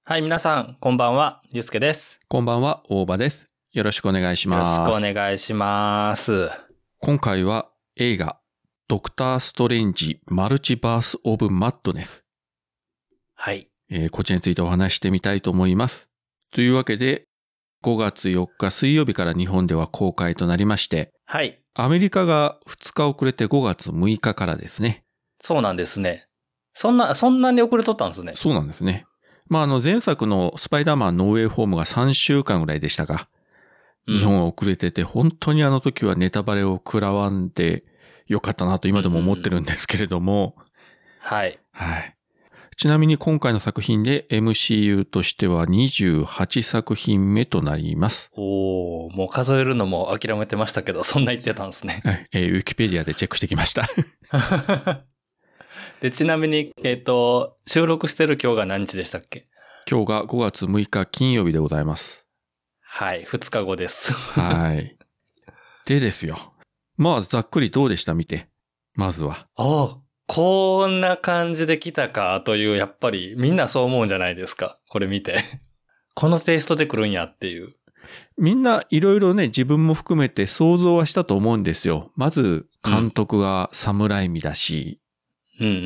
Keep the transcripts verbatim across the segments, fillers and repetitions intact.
はい、皆さん、こんばんは、ゆうすけです。 こんばんは、大場です。よろしくお願いします。 よろしくお願いします。 今回は映画、ドクター・ストレンジ・マルチバース・オブ・マッドネス。 はい。 えー、こちらについてお話してみたいと思います。というわけで、ごがつよっか水曜日から日本では公開となりまして、 はい。 アメリカがふつか遅れてごがつむいかからですね。 そうなんですね。そんな、そんなに遅れとったんですね。 そうなんですね。まあ、あの、前作のスパイダーマンノーウェイホームがさんしゅうかんぐらいでしたが、日本は遅れてて、本当にあの時はネタバレを食らわんでよかったなと今でも思ってるんですけれども、うん、 はい。 はい。ちなみに今回の作品で エムシーユー としてはにじゅうはちさくひんめとなります。 おー、もう数えるのも諦めてましたけど、そんな言ってたんですね。 はい。えー、ウィキペディアでチェックしてきました。 で、ちなみに、えっと、収録してる今日が何日でしたっけ？ 今日がごがつむいか金曜日でございます。 はい、ふつかごです。 はい。でですよ。まあ、ざっくりどうでした見て。まずは。 おー、こんな感じで来たかという、やっぱりみんなそう思うんじゃないですか。これ見て。このテイストで来るんやっていう。 みんないろいろね、自分も含めて想像はしたと思うんですよ。まず、監督がサムライミだし、 うんうんうん。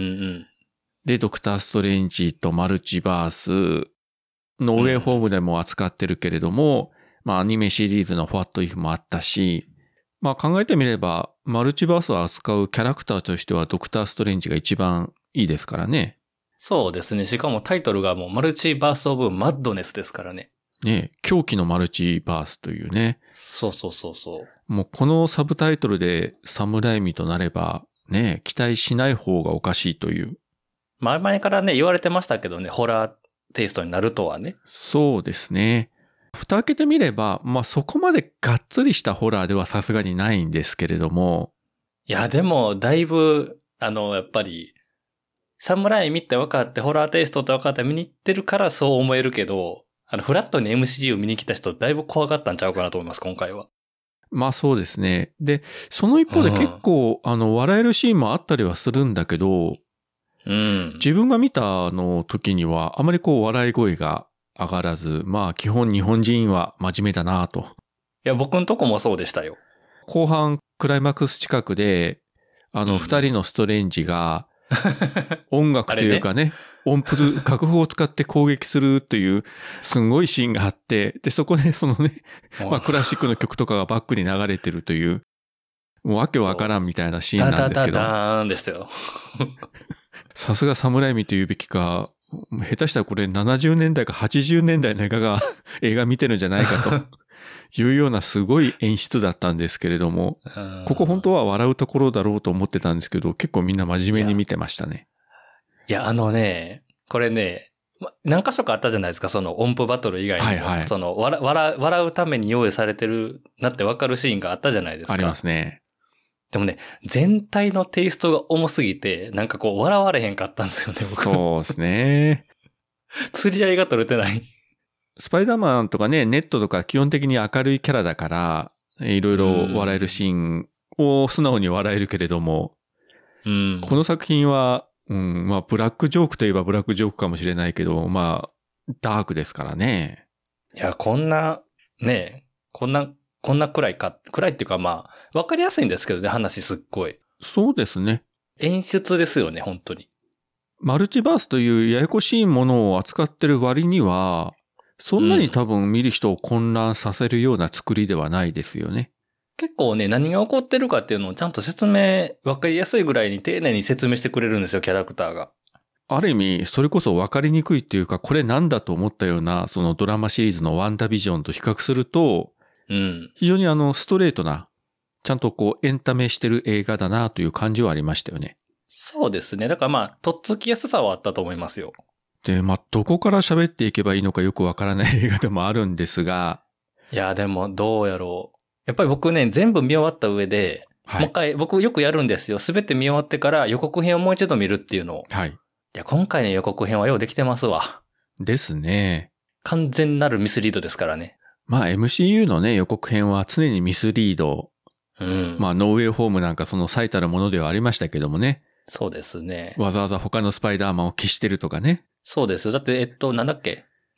で、ドクターストレンジとマルチバース、ノーウェイホームでも扱ってるけれども、うん、まあアニメシリーズのファットイフもあったし、まあ考えてみれば、マルチバースを扱うキャラクターとしてはドクターストレンジが一番いいですからね。 そうですね。しかもタイトルがもうマルチバースオブマッドネスですからね。 ね、狂気のマルチバースというね。 そうそうそうそう。 もうこのサブタイトルでサムライミとなれば、ね、期待しない方がおかしいという。 前々からね、言われてましたけどね、ホラーテイストになるとはね。 そうですね。蓋開けてみれば、まあ、そこまでがっつりしたホラーではさすがにないんですけれども。 いや、でも、だいぶ、あの、やっぱり、サムライミって分かって、ホラーテイストって分かって見に行ってるからそう思えるけど、あの、フラットに エムシーユー 見に来た人、だいぶ怖かったんちゃうかなと思います、今回は。 まあそうですね。で、その一方で結構、うん、あの、笑えるシーンもあったりはするんだけど、 うん。 自分が見たの時には、あまりこう、笑い声が上がらず、まあ基本日本人は真面目だなと。 いや、僕んとこもそうでしたよ。 後半、クライマックス近くで、あの、二、うん、人のストレンジが、音楽というかね、ね音符、楽譜を使って攻撃するという、すごいシーンがあって、で、そこでそのね、まあクラシックの曲とかがバックに流れてるという、もうわけわからんみたいなシーンなんですけど。 ダダダダーンですよ。 さすがサムライミというべきか、下手したらこれななじゅうねんだいかはちじゅうねんだいの映画が、映画見てるんじゃないかというようなすごい演出だったんですけれども、ここ本当は笑うところだろうと思ってたんですけど、結構みんな真面目に見てましたね。 いや、いやあのね、これね、何箇所かあったじゃないですか、その音符バトル以外にも。はいはい、その笑、笑、笑うために用意されてるなって分かるシーンがあったじゃないですか。 ありますね。 でもね、全体のテイストが重すぎて、なんかこう笑われへんかったんですよね、僕。 そうですね。 釣り合いが取れてない。 スパイダーマンとかね、ネットとか基本的に明るいキャラだから、いろいろ笑えるシーンを素直に笑えるけれども、 うん、 この作品は、うん、まあ、ブラックジョークといえばブラックジョークかもしれないけど、まあ、ダークですからね。 いや、こんな、ね、こんな、こんな暗いか、暗いっていうかまあ、わかりやすいんですけどね、話すっごい。 そうですね。 演出ですよね、本当に。 マルチバースというややこしいものを扱ってる割には、そんなに多分見る人を混乱させるような作りではないですよね。 結構ね、何が起こってるかっていうのをちゃんと説明、わかりやすいぐらいに丁寧に説明してくれるんですよ、キャラクターが。 ある意味、それこそ分かりにくいっていうか、これなんだと思ったような、そのドラマシリーズのワンダービジョンと比較すると、 うん。 非常にあの、ストレートな、ちゃんとこう、エンタメしてる映画だなという感じはありましたよね。 そうですね。だからまあ、とっつきやすさはあったと思いますよ。 で、まあ、どこから喋っていけばいいのかよくわからない映画でもあるんですが。 いや、でも、どうやろう。やっぱり僕ね、全部見終わった上で、はい、もう一回、僕よくやるんですよ。すべて見終わってから予告編をもう一度見るっていうのを。 はい。 いや、今回の予告編はようできてますわ。 ですね。 完全なるミスリードですからね。 まあ エムシーユー のね、予告編は常にミスリード。 うん。 まあノーウェイホームなんかその最たるものではありましたけどもね。 そうですね。 わざわざ他のスパイダーマンを消してるとかね。 そうです。だって、えっと、なんだっけ。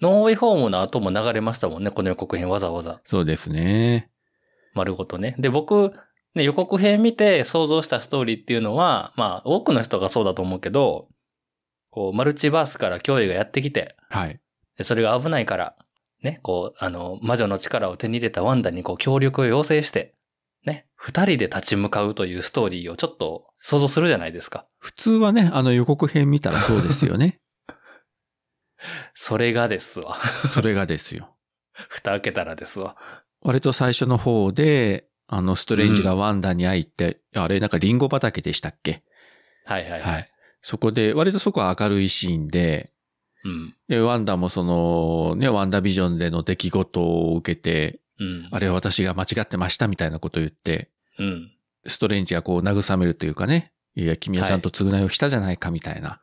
ノーウェイホームの後も流れましたもんね、この予告編わざわざ。 そうですね。 丸ごとね。で、僕、ね、予告編見て想像したストーリーっていうのは、まあ、多くの人がそうだと思うけど、こう、マルチバースから脅威がやってきて、 はい。 でそれが危ないから、ね、こう、あの、魔女の力を手に入れたワンダにこう、協力を要請して、ね、二人で立ち向かうというストーリーをちょっと想像するじゃないですか。 普通はね、あの予告編見たらそうですよね。 それがですわ。 それがですよ。 蓋開けたらですわ。 割と最初の方で、あの、ストレンジがワンダに会いって、うん、あれ、なんかリンゴ畑でしたっけ？ はいはいはい。 はい。そこで、割とそこは明るいシーンで、 うん。 で、ワンダもその、ね、ワンダビジョンでの出来事を受けて、 うん、 あれは私が間違ってましたみたいなことを言って、 うん、 ストレンジがこう慰めるというかね、いや、君はちゃんと償いをしたじゃないかみたいな、はい、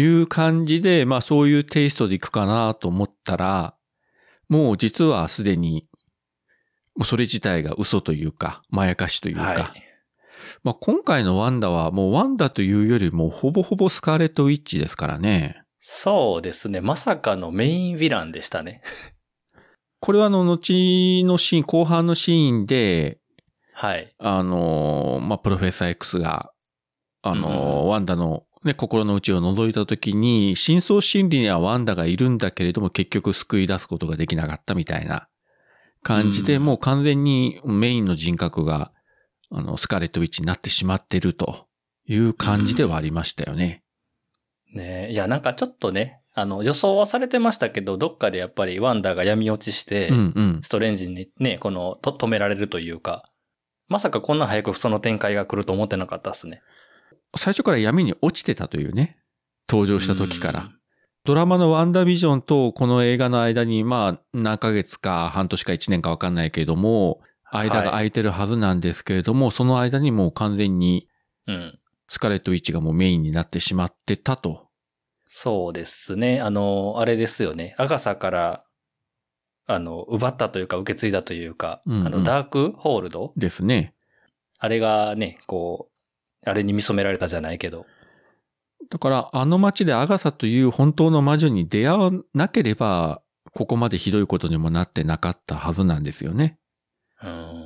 いう感じで、まあそういうテイストでいくかなと思ったら、もう実はすでに、もうそれ自体が嘘というか、まやかしというか、はい、まあ今回のワンダはもうワンダというよりもほぼほぼスカーレットウィッチですからね。 そうですね。まさかのメインヴィランでしたね。 これはあの、後のシーン、後半のシーンで、 はい。 あの、まあ、プロフェッサー X が、あの、うん、ワンダのね、心の内を覗いたときに、深層心理にはワンダがいるんだけれども、結局救い出すことができなかったみたいな感じで、うん、もう完全にメインの人格が、あの、スカーレットウィッチになってしまってるという感じではありましたよね。 うん、ねえ、いや、なんかちょっとね、あの、予想はされてましたけど、どっかでやっぱりワンダが闇落ちして、うんうん、ストレンジにね、この、と、止められるというか、まさかこんな早くその展開が来ると思ってなかったっすね。 最初から闇に落ちてたというね、登場した時から。ドラマのワンダービジョンとこの映画の間に、まあ、何ヶ月か半年か一年かわかんないけれども、間が空いてるはずなんですけれども、はい、その間にもう完全に、スカーレットウィッチがもうメインになってしまってたと。 そうですね。あの、あれですよね。アガサから、あの、奪ったというか受け継いだというか、うんうん、あの、ダークホールドですね。 あれがね、こう、あれに見初められたじゃないけど。 だから、あの街でアガサという本当の魔女に出会わなければ、ここまでひどいことにもなってなかったはずなんですよね。 うん。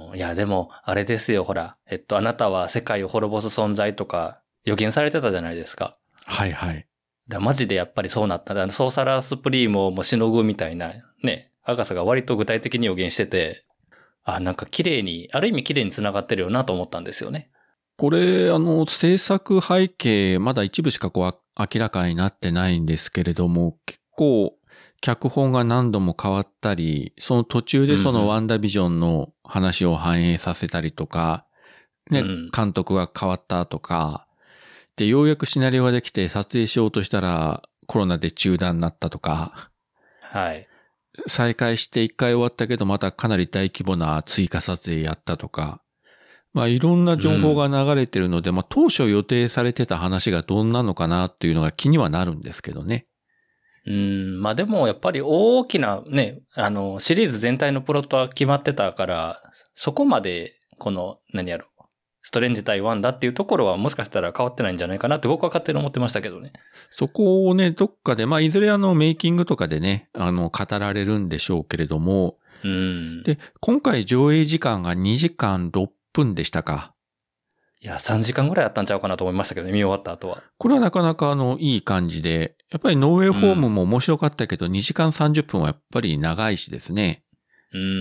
いや、でも、あれですよ、ほら。えっと、あなたは世界を滅ぼす存在とか予言されてたじゃないですか。 はいはい。 だマジでやっぱりそうなった。だソーサラースプリームをもうしのぐみたいな、ね。アガサが割と具体的に予言してて、あ、なんか綺麗に、ある意味綺麗に繋がってるよなと思ったんですよね。 これ、あの、制作背景、まだ一部しかこう明らかになってないんですけれども、結構、脚本が何度も変わったり、その途中でそのワンダービジョンの話を反映させたりとか、ね、うん、監督が変わったとか、で、ようやくシナリオができて撮影しようとしたらコロナで中断になったとか、 はい。 再開して一回終わったけどまたかなり大規模な追加撮影やったとか、まあいろんな情報が流れてるので、うん、まあ当初予定されてた話がどんなのかなっていうのが気にはなるんですけどね。 うん、まあでもやっぱり大きなね、あの、シリーズ全体のプロットは決まってたから、そこまでこの、何やろ、ストレンジ対ワンダっていうところはもしかしたら変わってないんじゃないかなって僕は勝手に思ってましたけどね。 そこをね、どっかで、まあいずれあのメイキングとかでね、あの語られるんでしょうけれども、 うん、 で、今回上映時間がにじかんろっぷんでしたか。 いや、さんじかんぐらいあったんちゃうかなと思いましたけどね、見終わった後は。 これはなかなかあの、いい感じで、やっぱりノーウェイホームも面白かったけど、うん、にじかんさんじゅっぷんはやっぱり長いしですね。 うん、うん。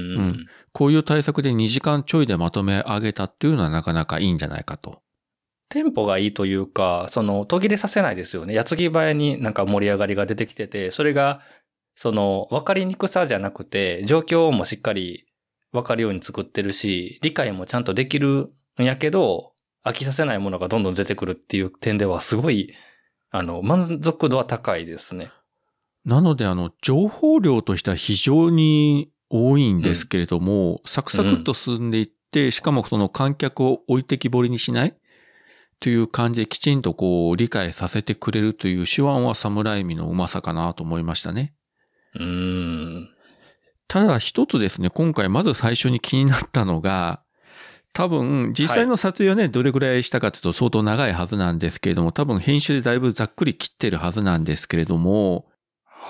こういう対策でにじかんちょいでまとめ上げたっていうのはなかなかいいんじゃないかと。 テンポがいいというか、その途切れさせないですよね。矢継ぎ早になんか盛り上がりが出てきてて、それが、その分かりにくさじゃなくて、状況もしっかり分かるように作ってるし、理解もちゃんとできるんやけど、飽きさせないものがどんどん出てくるっていう点ではすごい、あの、満足度は高いですね。 なのであの、情報量としては非常に多いんですけれども、うん、サクサクっと進んでいって、うん、しかもその観客を置いてきぼりにしないという感じできちんとこう理解させてくれるという手腕はサムライミのうまさかなと思いましたね。 うーん。 ただ一つですね、今回まず最初に気になったのが、多分実際の撮影はね、はい、どれぐらいしたかというと相当長いはずなんですけれども、多分編集でだいぶざっくり切ってるはずなんですけれども、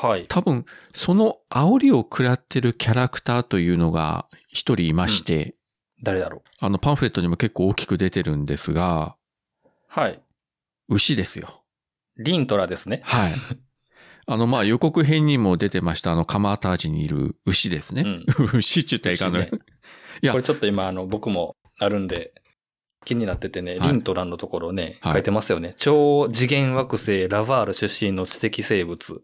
はい。 多分、その煽りを食らってるキャラクターというのが一人いまして、うん、 誰だろう。 あの、パンフレットにも結構大きく出てるんですが、 はい。 牛ですよ。 リントラですね。 はい。あの、まあ、予告編にも出てました、あの、カマータージにいる牛ですね。うん、牛って言ったらいかんのよ。 いや。これちょっと今、あの、僕もあるんで、気になっててね、はい、リントラのところね、書いてますよね。はい、超次元惑星ラバール出身の知的生物って、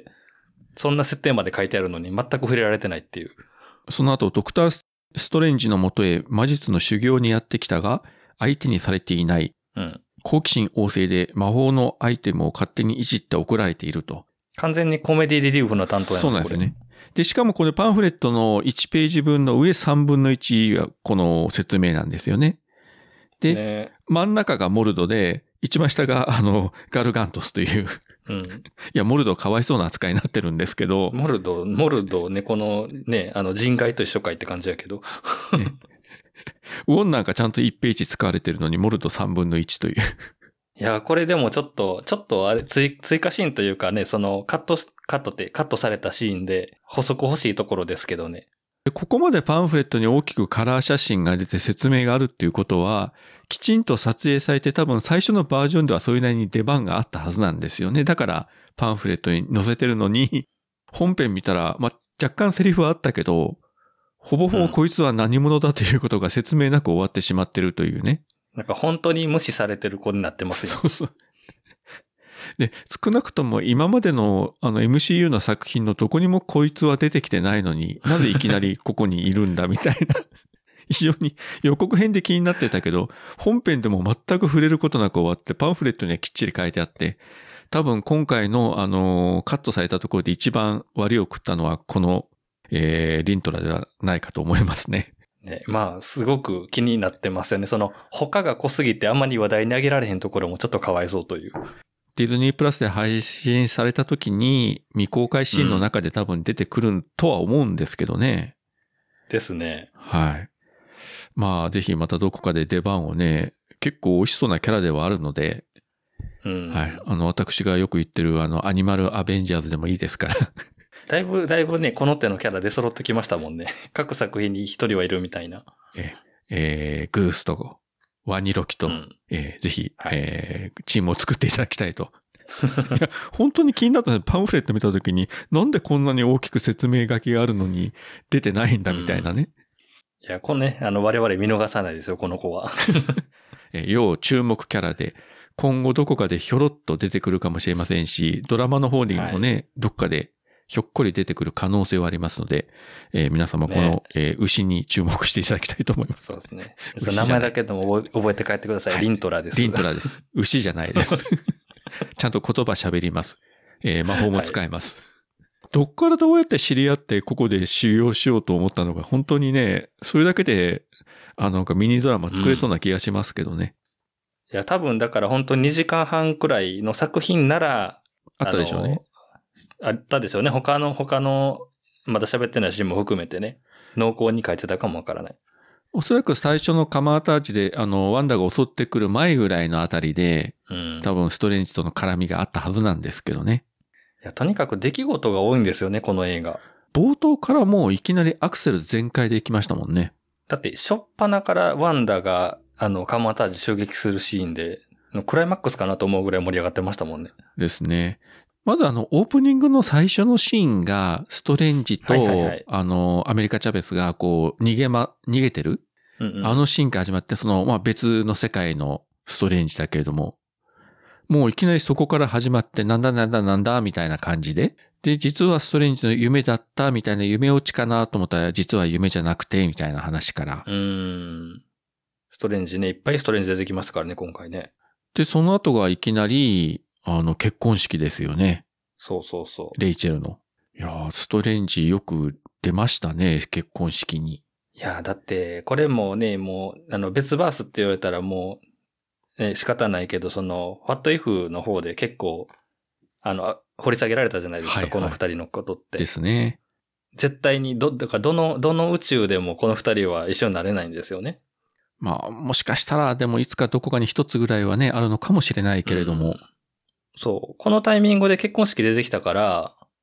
そんな設定まで書いてあるのに全く触れられてないっていう。 その後、ドクターストレンジのもとへ魔術の修行にやってきたが、相手にされていない。うん、好奇心旺盛で魔法のアイテムを勝手にいじって怒られていると。 完全にコメディリリーフの担当やな。 そうなんですよね。で、しかもこれパンフレットのいちページ分の上さんぶんのいちがこの説明なんですよね。で、ね、真ん中がモルドで、一番下があの、ガルガントスという。うん。いや、モルドかわいそうな扱いになってるんですけど。 モルド、モルドね、このね、あの人外と一緒かいって感じやけど。ね、 ウォンなんかちゃんといちページ使われてるのに、モルドさんぶんのいちという。 いや、これでもちょっと、ちょっとあれ、追、追加シーンというかね、その、カット、カットって、カットされたシーンで、補足欲しいところですけどね。 ここまでパンフレットに大きくカラー写真が出て説明があるっていうことは、きちんと撮影されて多分最初のバージョンではそれなりに出番があったはずなんですよね。だからパンフレットに載せてるのに、本編見たら、まあ、若干セリフはあったけど、ほぼほぼこいつは何者だということが説明なく終わってしまってるというね。 なんか本当に無視されてる子になってますよ。 そうそう。で、少なくとも今までのあの エムシーユー の作品のどこにもこいつは出てきてないのに、なぜいきなりここにいるんだみたいな。非常に予告編で気になってたけど、本編でも全く触れることなく終わって、パンフレットにはきっちり書いてあって、多分今回のあの、カットされたところで一番割を食ったのはこの、えー、リントラではないかと思いますね。 ね、まあ、すごく気になってますよね。その、他が濃すぎてあんまり話題に上げられへんところもちょっとかわいそうという。 ディズニープラスで配信された時に未公開シーンの中で多分出てくるとは思うんですけどね。 うん、ですね。 はい。まあ、ぜひまたどこかで出番をね、結構美味しそうなキャラではあるので、うん、はい。あの、私がよく言ってるあの、アニマルアベンジャーズでもいいですから。 だいぶ、だいぶね、この手のキャラ出揃ってきましたもんね。各作品に一人はいるみたいな。 え、えー、グースと、ワニロキと、うん、えー、ぜひ、はい、えー、チームを作っていただきたいと。いや、本当に気になったので、パンフレット見たときに、なんでこんなに大きく説明書きがあるのに出てないんだみたいなね。 うん、いや、このね、あの、我々見逃さないですよ、この子は。 えー、要注目キャラで、今後どこかでひょろっと出てくるかもしれませんし、ドラマの方にもね、はい、どっかでひょっこり出てくる可能性はありますので、えー、皆様この、ねえー、牛に注目していただきたいと思います。 そうですね。名前だけでも覚えて帰ってください。はい、リントラです。 リントラです。牛じゃないです。ちゃんと言葉喋ります。えー、魔法も使えます。はい、どっからどうやって知り合ってここで修行しようと思ったのか、本当にね、それだけで、あの、なんかミニドラマ作れそうな気がしますけどね。 うん、いや、多分だから本当ににじかんはんくらいの作品なら、 あったでしょうね。 あったでしょうね。他の、他の、まだ喋ってないシーンも含めてね、濃厚に書いてたかもわからない。 おそらく最初のカマーターチで、あの、ワンダが襲ってくる前ぐらいのあたりで、うん、多分ストレンジとの絡みがあったはずなんですけどね。 いや、とにかく出来事が多いんですよね、この映画。 冒頭からもういきなりアクセル全開で行きましたもんね。 だって、初っ端からワンダが、あの、カマーターチ襲撃するシーンで、クライマックスかなと思うぐらい盛り上がってましたもんね。 ですね。まずあの、オープニングの最初のシーンが、ストレンジと、はいはいはい、あの、アメリカチャベスがこう、逃げま、逃げてる、うんうん、あのシーンから始まって、その、まあ、別の世界のストレンジだけれども、もういきなりそこから始まって、なんだなんだなんだ、みたいな感じで、で、実はストレンジの夢だった、みたいな夢落ちかなと思ったら、実は夢じゃなくて、みたいな話から。 うーん。ストレンジね、いっぱいストレンジ出てきますからね、今回ね。 で、その後がいきなり、あの、結婚式ですよね。 そうそうそう。 レイチェルの。いやー、ストレンジよく出ましたね、結婚式に。 いやー、だって、これもね、もう、あの、別バースって言われたらもう、ね、仕方ないけど、その、What If の方で結構、あの、掘り下げられたじゃないですか、はいはい、この二人のことって。 ですね。 絶対に、ど、だからどの、どの宇宙でもこの二人は一緒になれないんですよね。 まあ、もしかしたら、でもいつかどこかに一つぐらいはね、あるのかもしれないけれども。うん、 そう。このタイミングで結婚式出てきたから、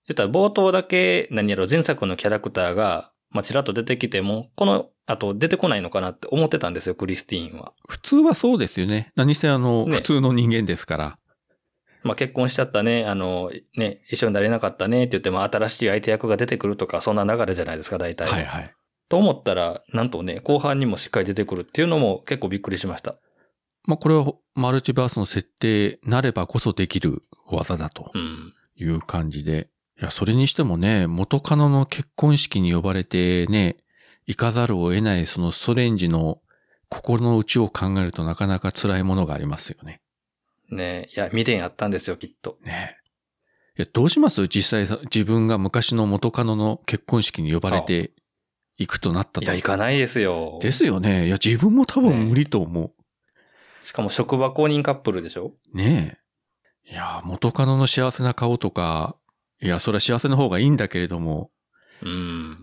言ったら冒頭だけ何やろ前作のキャラクターが、まあ、ちらっと出てきても、この後出てこないのかなって思ってたんですよ、クリスティーンは。 普通はそうですよね。何してあの、 ね普通の人間ですから。 まあ、結婚しちゃったね、あの、ね、一緒になれなかったねって言っても新しい相手役が出てくるとか、そんな流れじゃないですか、大体。 はいはい。 と思ったら、なんとね、後半にもしっかり出てくるっていうのも結構びっくりしました。 まあ、これはマルチバースの設定なればこそできる技だという感じで。いや、それにしてもね、元カノの結婚式に呼ばれてね、行かざるを得ないそのストレンジの心の内を考えるとなかなか辛いものがありますよね。 ねえ、いや、未練あったんですよ、きっと。 ねえ。いや、どうします実際自分が昔の元カノの結婚式に呼ばれて行くとなったと。 いや、行かないですよ。 ですよね。いや、自分も多分無理と思う。ね、 しかも職場公認カップルでしょ？ ねえ。いや、元カノの幸せな顔とか、いや、それは幸せの方がいいんだけれども、 うん。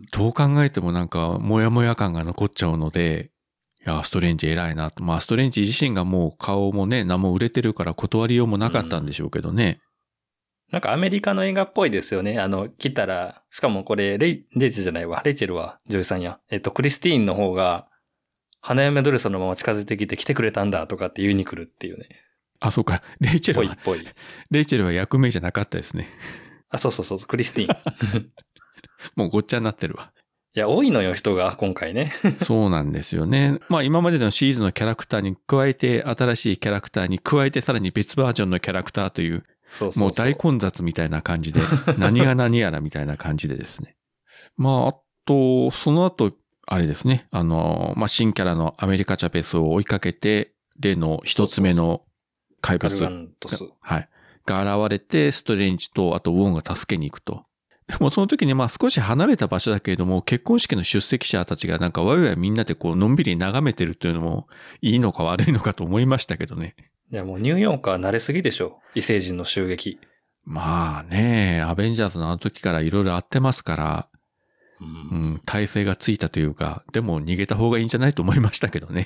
どう考えてもなんか、もやもや感が残っちゃうので、いや、ストレンジ偉いなと。まあ、ストレンジ自身がもう顔もね、名も売れてるから断りようもなかったんでしょうけどね。 うん、なんかアメリカの映画っぽいですよね。あの、来たら、しかもこれ、レイ、レイチェじゃないわ。レイチェルは女優さんや。えっと、クリスティーンの方が、花嫁ドレスのまま近づいてきて来てくれたんだとかって言いに来るっていうね。 あ、そうか。レイチェルは、 ぽいぽい。 レイチェルは役名じゃなかったですね。 あ、そうそうそう、クリスティーン。 もうごっちゃになってるわ。 いや、多いのよ、人が、今回ね。 そうなんですよね。まあ今までのシリーズのキャラクターに加えて、新しいキャラクターに加えて、さらに別バージョンのキャラクターという、 そうそうそう、 もう大混雑みたいな感じで、何が何やらみたいな感じでですね。まあ、あと、その後、あれですね。あの、まあ新キャラのアメリカチャペスを追いかけて、例の一つ目の怪物。 ガルガントス。 はい。が現れて、ストレンジと、あとウォンが助けに行くと。でもその時にまあ少し離れた場所だけれども、結婚式の出席者たちがなんかわいわいみんなでこうのんびり眺めてるっていうのもいいのか悪いのかと思いましたけどね。 いやもうニューヨークは慣れすぎでしょ。異星人の襲撃。 まあね、アベンジャーズのあの時からいろいろあってますから、 うん、 うん、体勢がついたというか、でも逃げた方がいいんじゃないと思いましたけどね。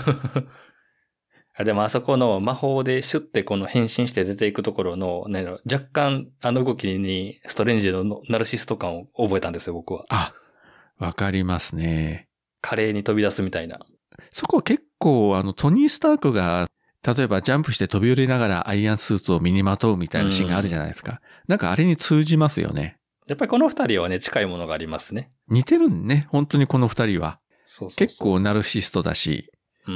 でもあそこの魔法でシュッてこの変身して出ていくところの、ね、若干あの動きにストレンジのナルシスト感を覚えたんですよ、僕は。 あ、わかりますね。 華麗に飛び出すみたいな。 そこ結構あのトニー・スタークが例えばジャンプして飛び降りながらアイアンスーツを身にまとうみたいなシーンがあるじゃないですか。うん、なんかあれに通じますよね。 やっぱりこの二人はね、近いものがありますね。 似てるんね。本当にこの二人は。 そうそうそう。 結構ナルシストだし。 うん。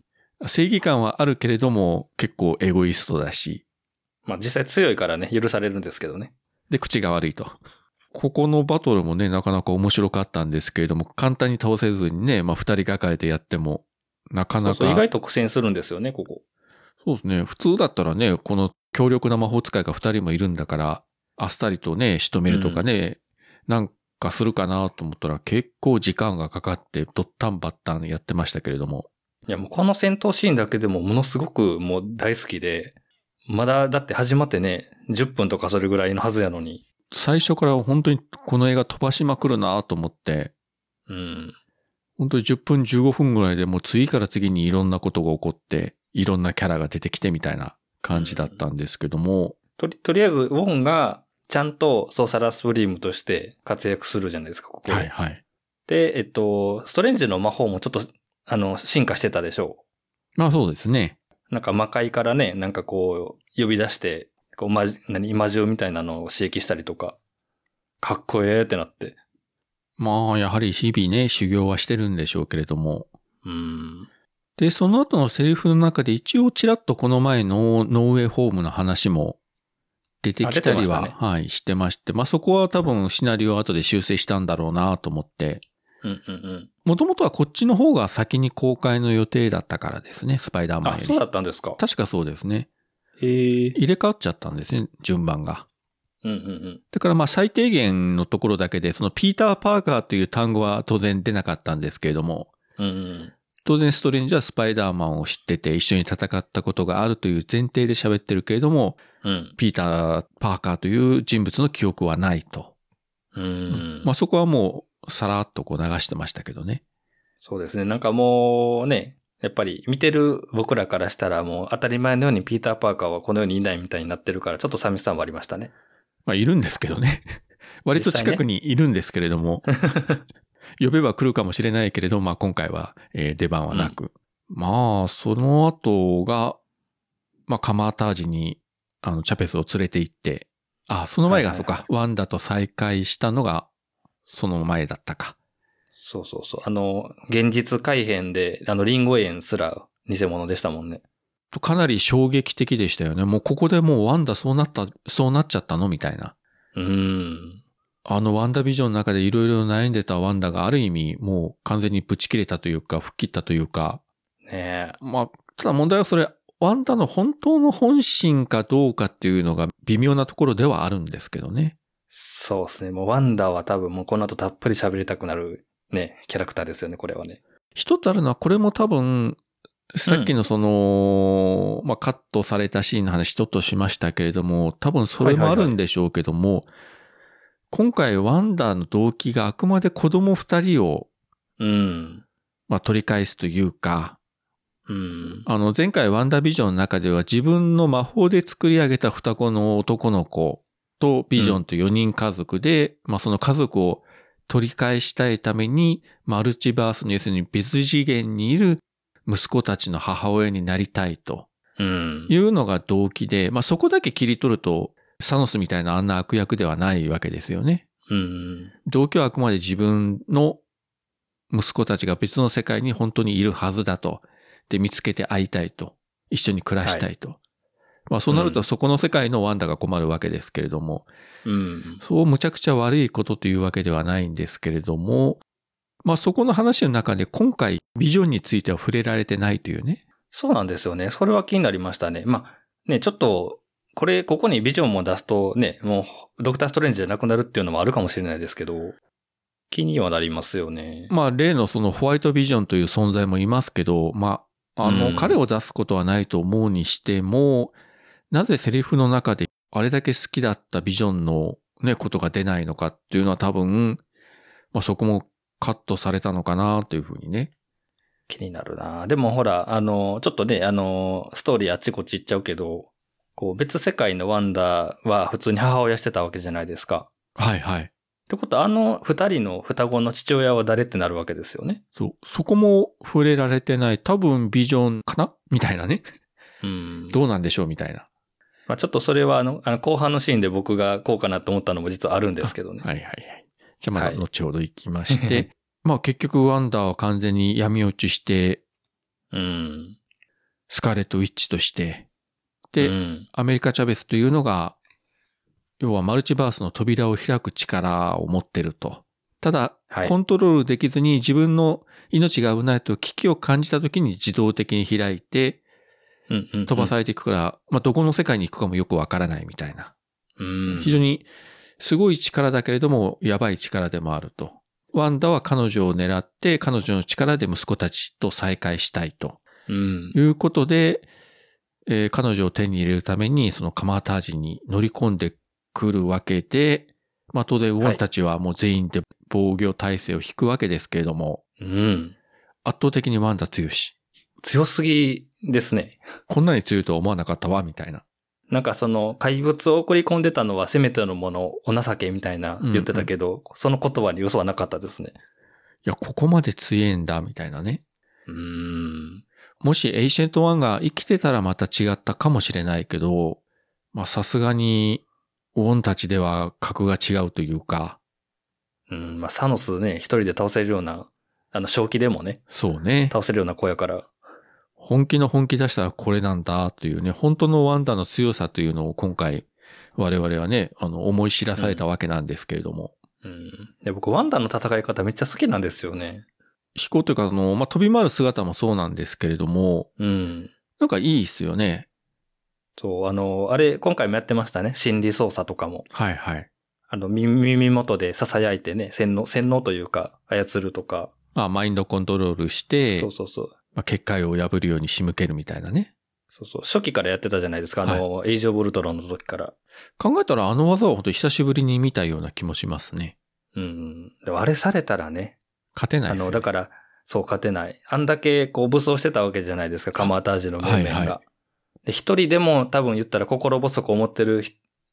正義感はあるけれども結構エゴイストだし。 まあ実際強いからね、許されるんですけどね。 で、口が悪いと。ここのバトルもね、なかなか面白かったんですけれども、簡単に倒せずにね、まあ二人がかりでやっても、なかなか。 そうそう、意外と苦戦するんですよね、ここ。 そうですね。普通だったらね、この強力な魔法使いが二人もいるんだから、あっさりとね、仕留めるとかね、うん、なんかするかなと思ったら結構時間がかかって、ドッタンバッタンやってましたけれども。 いやもうこの戦闘シーンだけでもものすごくもう大好きで、まだだって始まってね、じゅっぷんとかそれぐらいのはずやのに。 最初から本当にこの映画飛ばしまくるなと思って、 うん。 本当にじゅっぷんじゅうごふんぐらいでもう次から次にいろんなことが起こって、いろんなキャラが出てきてみたいな感じだったんですけども。うん、 とり、とりあえずウォンがちゃんとソーサラースプリームとして活躍するじゃないですか、ここで。 はいはい。 で、えっと、ストレンジの魔法もちょっとあの、進化してたでしょう。まあそうですね。 なんか魔界からね、なんかこう、呼び出して、こう、まじ、何、魔獣みたいなのを刺激したりとか、かっこええってなって。 まあ、やはり日々ね、修行はしてるんでしょうけれども。 うん。 で、その後のセリフの中で一応ちらっとこの前のノーウェイホームの話も出てきたりは、ね、はい、してまして、まあそこは多分シナリオ後で修正したんだろうなと思って、 うんうんうん。 もともとはこっちの方が先に公開の予定だったからですね、スパイダーマンより。 あ、そうだったんですか。 確かそうですね。 へえ。 入れ替わっちゃったんですね、順番が。 うんうんうん。 だからまあ最低限のところだけで、そのピーター・パーカーという単語は当然出なかったんですけれども、 うんうん、 当然ストレンジはスパイダーマンを知ってて一緒に戦ったことがあるという前提で喋ってるけれども、 うん、 ピーター・パーカーという人物の記憶はないと。 うんうん、 まあそこはもうさらっとこう流してましたけどね。 そうですね。なんかもうね、やっぱり見てる僕らからしたらもう当たり前のようにピーター・パーカーはこの世にいないみたいになってるからちょっと寂しさもありましたね。 まあいるんですけどね。 割と近くにいるんですけれども、呼べば来るかもしれないけれど、まあ今回は、えー出番はなく。うん、まあ、その後が、まあカマータージに、あの、チャペスを連れて行って、あ、その前が、そうか、ワンダと再会したのが、その前だったか。 そうそうそう。あの、現実改変で、あの、リンゴ園すら偽物でしたもんね。 かなり衝撃的でしたよね。もうここでもうワンダそうなった、そうなっちゃったのみたいな。 うーん。 あのワンダビジョンの中でいろいろ悩んでたワンダがある意味もう完全にぶち切れたというか、吹っ切ったというか。 ねえ。 まあ、ただ問題はそれ、ワンダの本当の本心かどうかっていうのが微妙なところではあるんですけどね。 そうですね。もうワンダは多分もうこの後たっぷり喋りたくなるね、キャラクターですよね、これはね。 一つあるのは、これも多分、さっきのその、うん、まあ、カットされたシーンの話ちょっとしましたけれども、多分それもあるんでしょうけども、はいはいはい、今回ワンダの動機があくまで子供二人を、 うん。 まあ、取り返すというか、 うん。 あの、前回ワンダビジョンの中では自分の魔法で作り上げた双子の男の子とビジョンとよにん家族で、うん、まあ、その家族を取り返したいために、マルチバースの要するに別次元にいる息子たちの母親になりたいというのが動機で、まあ、そこだけ切り取ると、サノスみたいなあんな悪役ではないわけですよね。 うん、 動機はあくまで自分の息子たちが別の世界に本当にいるはずだと。で、見つけて会いたいと。一緒に暮らしたいと。はい、まあそうなるとそこの世界のワンダが困るわけですけれども、 うん、 そうむちゃくちゃ悪いことというわけではないんですけれども、まあそこの話の中で今回ビジョンについては触れられてないというね。 そうなんですよね。それは気になりましたね。まあね、ちょっと、これ、ここにビジョンも出すとね、もうドクターストレンジじゃなくなるっていうのもあるかもしれないですけど、気にはなりますよね。 まあ例のそのホワイトビジョンという存在もいますけど、まあ、あの、うん、彼を出すことはないと思うにしても、なぜセリフの中であれだけ好きだったビジョンのね、ことが出ないのかっていうのは多分、まあそこもカットされたのかなというふうにね。 気になるな。でもほら、あの、ちょっとね、あの、ストーリーあっちこっち行っちゃうけど、こう別世界のワンダは普通に母親してたわけじゃないですか。 はいはい。 ってことは、あの二人の双子の父親は誰ってなるわけですよね。 そう。そこも触れられてない。多分ビジョンかなみたいなね。 うん。 どうなんでしょうみたいな。 まあちょっとそれはあの、あの後半のシーンで僕がこうかなと思ったのも実はあるんですけどね。 はいはいはい。じゃあまだ後ほど行きまして。はい、まあ結局ワンダーは完全に闇落ちして、 うん。 スカーレット・ウィッチとして、で、 うん、 アメリカ・チャベスというのが、要はマルチバースの扉を開く力を持ってると。ただ、はい、コントロールできずに自分の命が危ないと危機を感じた時に自動的に開いて、飛ばされていくから、まあ、どこの世界に行くかもよくわからないみたいな。 うん、 非常にすごい力だけれども、やばい力でもあると。ワンダは彼女を狙って、彼女の力で息子たちと再会したいと。 うん、 いうことで、えー、彼女を手に入れるために、そのカマータージに乗り込んでくるわけで、まあ当然ウォンたちはもう全員で防御体制を引くわけですけれども、 うん、 圧倒的にワンダ強し。 強すぎですね。 こんなに強いとは思わなかったわ、みたいな。 なんかその怪物を送り込んでたのはせめてのもの、お情けみたいな言ってたけど、うんうん、その言葉に嘘はなかったですね。 いや、ここまで強いんだ、みたいなね。 うーん。 もしエイシェントワンが生きてたらまた違ったかもしれないけど、まあさすがに、ウォンたちでは格が違うというか。 うん、まあサノスね、一人で倒せるような、あの、正気でもね。 そうね。 倒せるような子やから。 本気の本気出したらこれなんだというね、本当のワンダの強さというのを今回、我々はね、あの、思い知らされたわけなんですけれども。 うん。うん、で僕、ワンダの戦い方めっちゃ好きなんですよね。 飛行というか、あの、まあ、飛び回る姿もそうなんですけれども、 うん。 なんかいいっすよね。 そう、あの、あれ、今回もやってましたね。心理操作とかも。 はいはい。 あの、耳元で囁いてね、洗脳、洗脳というか、操るとか。 まあ、マインドコントロールして、 そうそうそう。 まあ、結界を破るように仕向けるみたいなね。 そうそう。初期からやってたじゃないですか。あの、はい、エイジオブウルトロンの時から。 考えたらあの技は本当に久しぶりに見たような気もしますね。 うん。でもあれされたらね。 勝てないですよね。 あの、だから、そう勝てない。あんだけこう武装してたわけじゃないですか。カマータージの面々が。はいはい、で一人でも多分言ったら心細く思ってる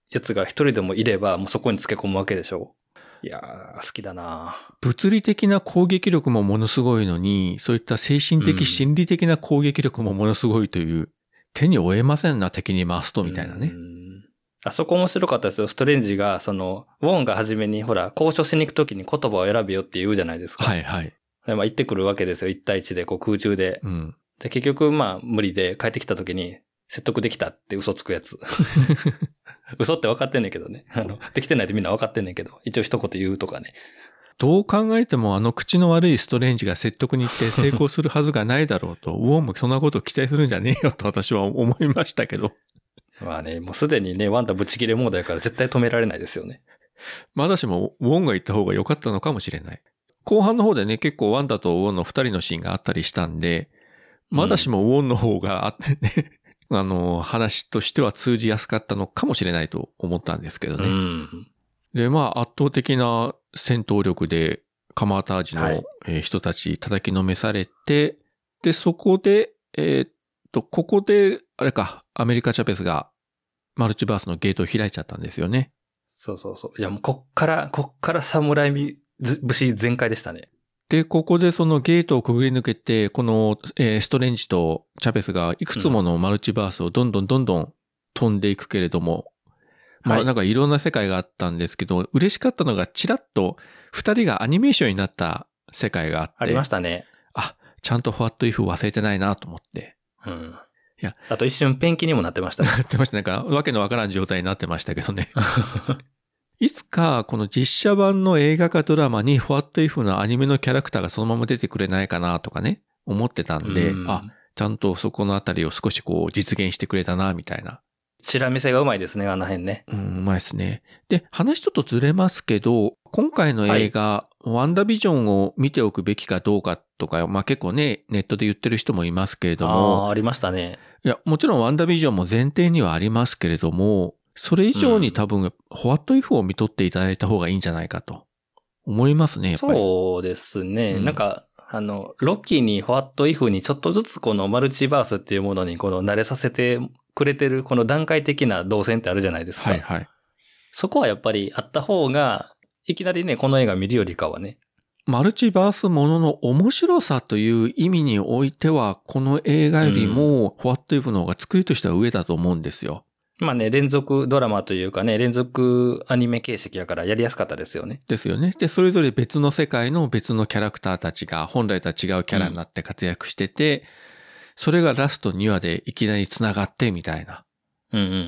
やつが一人でもいれば、もうそこにつけ込むわけでしょ。いやー、好きだな。 物理的な攻撃力もものすごいのに、そういった精神的、心理的な攻撃力もものすごいという、手に負えませんな、敵に回すとみたいなね。 あそこ面白かったですよ。ストレンジが、その、ウォンが初めに、ほら、交渉しに行くときに言葉を選べよって言うじゃないですか。 はいはい。 まあ、行ってくるわけですよ。一対一で、こう空中で。 うん。 で、結局、まあ、無理で帰ってきたときに、説得できたって嘘つくやつ。嘘って分かってんねんけどね。あの、できてないってみんな分かってんねんけど、一応一言言うとかね。 どう考えてもあの口の悪いストレンジが説得に行って成功するはずがないだろうと、ウォンもそんなことを期待するんじゃねえよと私は思いましたけど。 まあね、もうすでにね、ワンダブチ切れモードやから絶対止められないですよね。 まだしもウォンが言った方が良かったのかもしれない。後半の方でね、結構ワンダとウォンの二人のシーンがあったりしたんで、まだしもウォンの方があってね、うん、あの、話としては通じやすかったのかもしれないと思ったんですけどね。うん、で、まあ圧倒的な戦闘力でカマータージの人たち叩きのめされて、はい、で、そこで、えー、っと、ここで、あれか、アメリカ・チャペスがマルチバースのゲートを開いちゃったんですよね。 そうそうそう。いやもうこっから、こっから侍節全開でしたね。 で、ここでそのゲートをくぐり抜けて、この、えー、ストレンジとチャペスがいくつものマルチバースをどんどんどんどん飛んでいくけれども、うん、まあなんかいろんな世界があったんですけど、はい、嬉しかったのがちらっと二人がアニメーションになった世界があって。 ありましたね。 あ、ちゃんとファットイフ忘れてないなと思って。 うん。いや。あと一瞬ペンキにもなってましたね。 なってました。なんかわけのわからん状態になってましたけどね。いつかこの実写版の映画化ドラマに What If のアニメのキャラクターがそのまま出てくれないかなとかね、思ってたんで、んあ、ちゃんとそこのあたりを少しこう実現してくれたな、みたいな。 チラ見せがうまいですね、あの辺ね。 うん、うまいですね。で、話ちょっとずれますけど、今回の映画、はい、ワンダビジョンを見ておくべきかどうかとか、まあ結構ね、ネットで言ってる人もいますけれども。 ああ、ありましたね。 いや、もちろんワンダビジョンも前提にはありますけれども、それ以上に多分、うん、What If を見とっていただいた方がいいんじゃないかと思いますね、やっぱり。 そうですね。うん、なんか、あの、ロッキーに What If にちょっとずつこのマルチバースっていうものにこの慣れさせてくれてるこの段階的な動線ってあるじゃないですか。 はいはい。 そこはやっぱりあった方が、いきなりね、この映画見るよりかはね。 マルチバースものの面白さという意味においては、この映画よりも What If の方が作りとしては上だと思うんですよ。 まあね、連続ドラマというかね、連続アニメ形式やからやりやすかったですよね。 ですよね。で、それぞれ別の世界の別のキャラクターたちが本来とは違うキャラになって活躍してて、うん、それがラストにわでいきなり繋がってみたいな。 うんうんうんうん、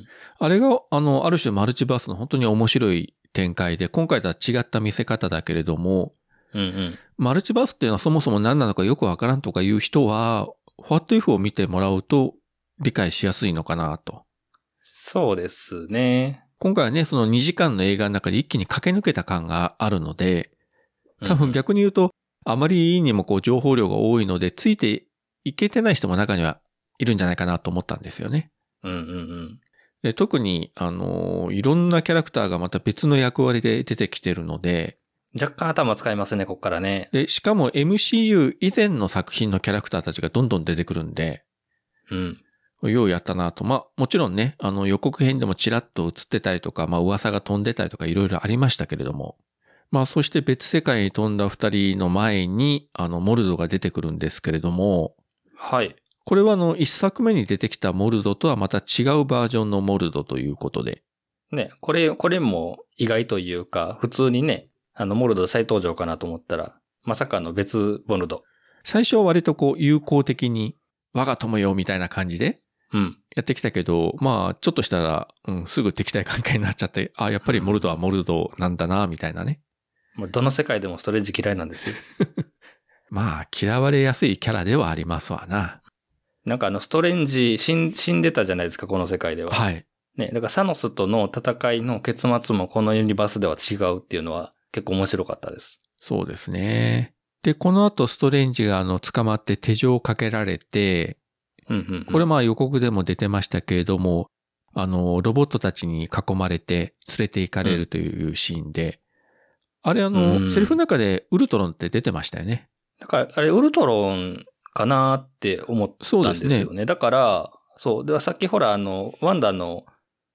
あれが、あの、ある種マルチバースの本当に面白い展開で、今回とは違った見せ方だけれども、 うんうん、 マルチバースっていうのはそもそも何なのかよくわからんとかいう人は、What If を見てもらうと理解しやすいのかなと。 そうですね。 今回はね、そのにじかんの映画の中で一気に駆け抜けた感があるので、多分逆に言うと、あまりにもこう情報量が多いので、ついていけてない人も中にはいるんじゃないかなと思ったんですよね。 うんうんうん。 で、特に、あの、いろんなキャラクターがまた別の役割で出てきてるので、 若干頭使いますね、こっからね。 で、しかも エムシーユー 以前の作品のキャラクターたちがどんどん出てくるんで、 うん。 ようやったなと。まあ、もちろんね、あの予告編でもちらっと映ってたりとか、まあ噂が飛んでたりとかいろいろありましたけれども。まあ、そして別世界に飛んだ二人の前に、あの、モルドが出てくるんですけれども。 はい。 これはあの、一作目に出てきたモルドとはまた違うバージョンのモルドということで。 ね、これ、これも意外というか、普通にね、あの、モルド再登場かなと思ったら、まさかの別モルド。 最初は割とこう、友好的に、我が友よみたいな感じで、 うん。 やってきたけど、まあ、ちょっとしたら、うん、すぐ敵対関係になっちゃって、あ、やっぱりモルドはモルドなんだな、みたいなね。 もうどの世界でもストレンジ嫌いなんですよ。 まあ、嫌われやすいキャラではありますわな。 なんかあの、ストレンジ死ん、死んでたじゃないですか、この世界では。 はい。 ね、だからサノスとの戦いの結末もこのユニバースでは違うっていうのは結構面白かったです。 そうですね。で、この後ストレンジがあの、捕まって手錠をかけられて、 うんうんうん、 これまあ予告でも出てましたけれども、あの、ロボットたちに囲まれて連れて行かれるというシーンで、うん、あれあの、うん、セリフの中でウルトロンって出てましたよね。 だからあれウルトロンかなって思ったんですよね。そうですね。だから、そう。ではさっきほらあの、ワンダの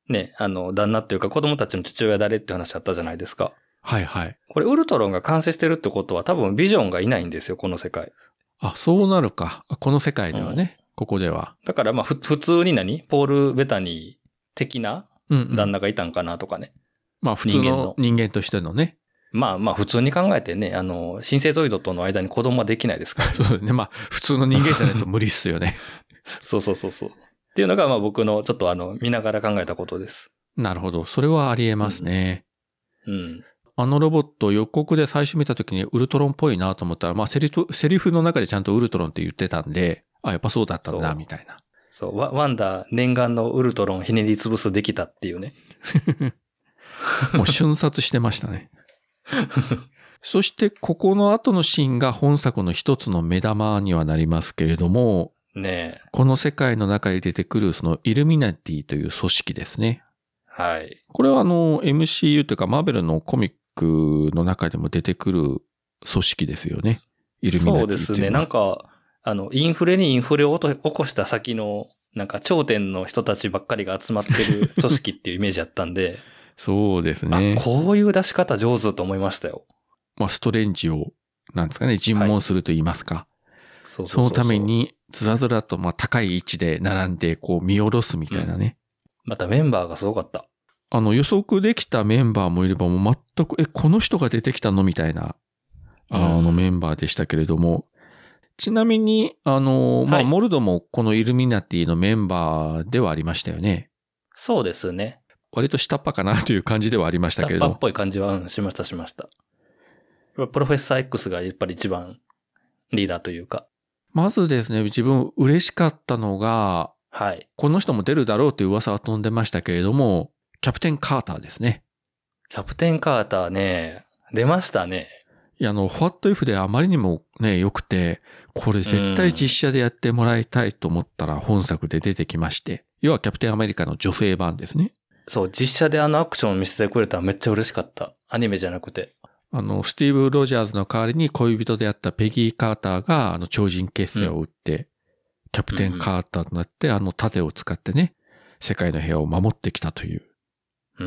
ね、あの、旦那っていうか子供たちの父親誰って話あったじゃないですか。 はいはい。 これウルトロンが完成してるってことは多分ビジョンがいないんですよ、この世界。 あ、そうなるか。この世界ではね、うん、ここでは。 だからまあふ普通に何ポール・ベタニー的な旦那がいたんかなとかね。 うんうん、まあ普通の人間としてのね。 まあまあ普通に考えてね、あの、シンセゾイドとの間に子供はできないですから、ね。 そうね。まあ普通の人間じゃないと無理っすよね。 そうそうそうそう。っていうのがまあ僕のちょっとあの、見ながら考えたことです。 なるほど。それはありえますね。 うん。うんあのロボット予告で最初見た時にウルトロンっぽいなと思ったら、まあセリフ、セリフの中でちゃんとウルトロンって言ってたんで、あ、やっぱそうだったんだ、みたいな。 そう、ワンダー念願のウルトロンひねり潰すできたっていうね。 もう瞬殺してましたね。そしてここの後のシーンが本作の一つの目玉にはなりますけれども、 ねえ。 この世界の中で出てくるそのイルミナティという組織ですね。 はい。 これはあの エムシーユー というかマーベルのコミックの中でも出てくる組織ですよね。イルミナティっていうのは。 そうですね。なんか、あの、インフレにインフレを起こした先の、なんか頂点の人たちばっかりが集まってる組織っていうイメージあったんで。 そうですね。 あ、こういう出し方上手と思いましたよ。 まあ、ストレンジを、なんですかね、尋問すると言いますか。はい、 そうそうそうそう。 そのために、ずらずらと、まあ、高い位置で並んで、こう、見下ろすみたいなね、 うん。またメンバーがすごかった。 あの予測できたメンバーもいればもう全く、え、この人が出てきたのみたいな、あのメンバーでしたけれども、うん、ちなみに、あの、まあ、はい、モルドもこのイルミナティのメンバーではありましたよね。 そうですね。 割と下っ端かなという感じではありましたけれども。 下っ端っぽい感じは、うん、しましたしました。プロフェッサー X がやっぱり一番リーダーというか。 まずですね、自分嬉しかったのが、 はい。 この人も出るだろうという噂は飛んでましたけれども、キャプテン・カーターですね。 キャプテン・カーターね、出ましたね。 いや、あの、What If であまりにもね、良くて、これ絶対実写でやってもらいたいと思ったら本作で出てきまして、要はキャプテンアメリカの女性版ですね。 そう、実写であのアクションを見せてくれたらめっちゃ嬉しかった。アニメじゃなくて。 あの、スティーブ・ロジャーズの代わりに恋人であったペギー・カーターが、あの、超人結成を打って、うん、キャプテン・カーターとなって、うんうん、あの盾を使ってね、世界の平和を守ってきたという。 うん。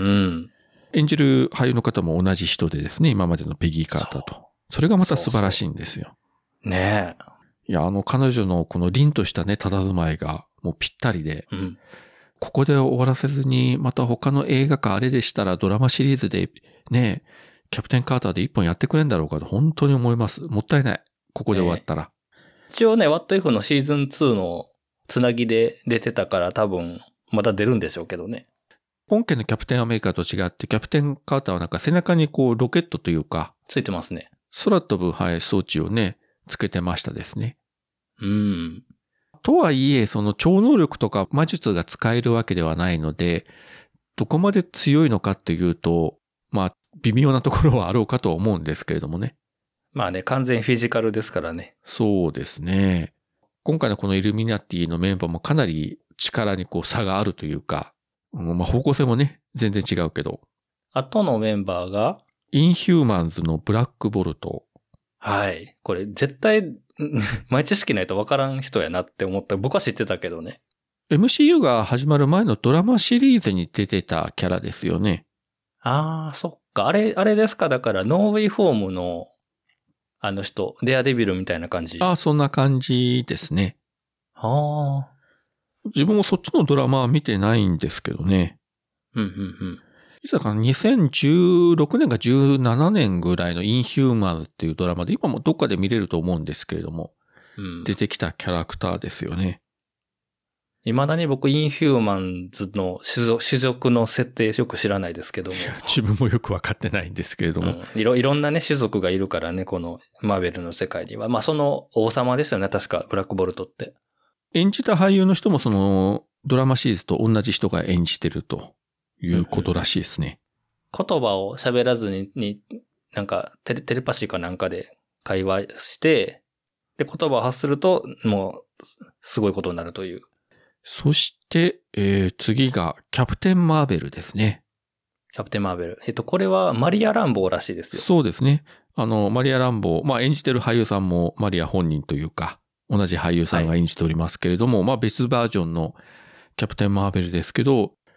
演じる俳優の方も同じ人でですね、今までのペギー・カーターと。そ, それがまた素晴らしいんですよ。 そうそうねえ。 いや、あの彼女のこの凛としたね、佇まいがもうぴったりで、 うん、 ここで終わらせずに、また他の映画かあれでしたらドラマシリーズでね、キャプテン・カーターで一本やってくれんだろうかと本当に思います。もったいない。ここで終わったら。 ね、一応ね、What If のシーズンツーのつなぎで出てたから多分また出るんでしょうけどね。 本家のキャプテンアメリカと違って、キャプテンカーターはなんか背中にこうロケットというか。 ついてますね。 空飛ぶ、はい、装置をね、つけてましたですね。 うん。 とはいえ、その超能力とか魔術が使えるわけではないので、どこまで強いのかっていうと、まあ、微妙なところはあろうかとは思うんですけれどもね。 まあね、完全フィジカルですからね。 そうですね。今回のこのイルミナティのメンバーもかなり力にこう差があるというか、まあ方向性もね、全然違うけど。 あとのメンバーがインヒューマンズのブラックボルト。 はい。これ絶対、前知識ないと分からん人やなって思った。僕は知ってたけどね。 エムシーユー が始まる前のドラマシリーズに出てたキャラですよね。 ああ、そっか。あれ、あれですか。だからノーウェイフォームのあの人、デアデビルみたいな感じ。 ああ、そんな感じですね。 はあ。 自分もそっちのドラマは見てないんですけどね。 うんうんうん。 いつだかにせんじゅうろくねんかじゅうななねんぐらいのインヒューマンっていうドラマで今もどっかで見れると思うんですけれども、うん、出てきたキャラクターですよね。 未だに僕インヒューマンズの種族の設定よく知らないですけども。 自分もよくわかってないんですけれども、 うん、いろ、いろんなね種族がいるからね、このマーベルの世界には。まあその王様ですよね、確かブラックボルトって。 演じた俳優の人もそのドラマシリーズと同じ人が演じてるということらしいですね。 うんうん、言葉を喋らずに、になんかテレ、テレパシーかなんかで会話して、で言葉を発するともうすごいことになるという。 そして、えー、次がキャプテン・マーベルですね。 キャプテン・マーベル。えっと、これはマリア・ランボーらしいですよ。 そうですね。あの、マリア・ランボー、まあ演じてる俳優さんもマリア本人というか、同じ俳優さんが演じておりますけれども、はい、まあ別バージョンのキャプテン・マーベルですけど、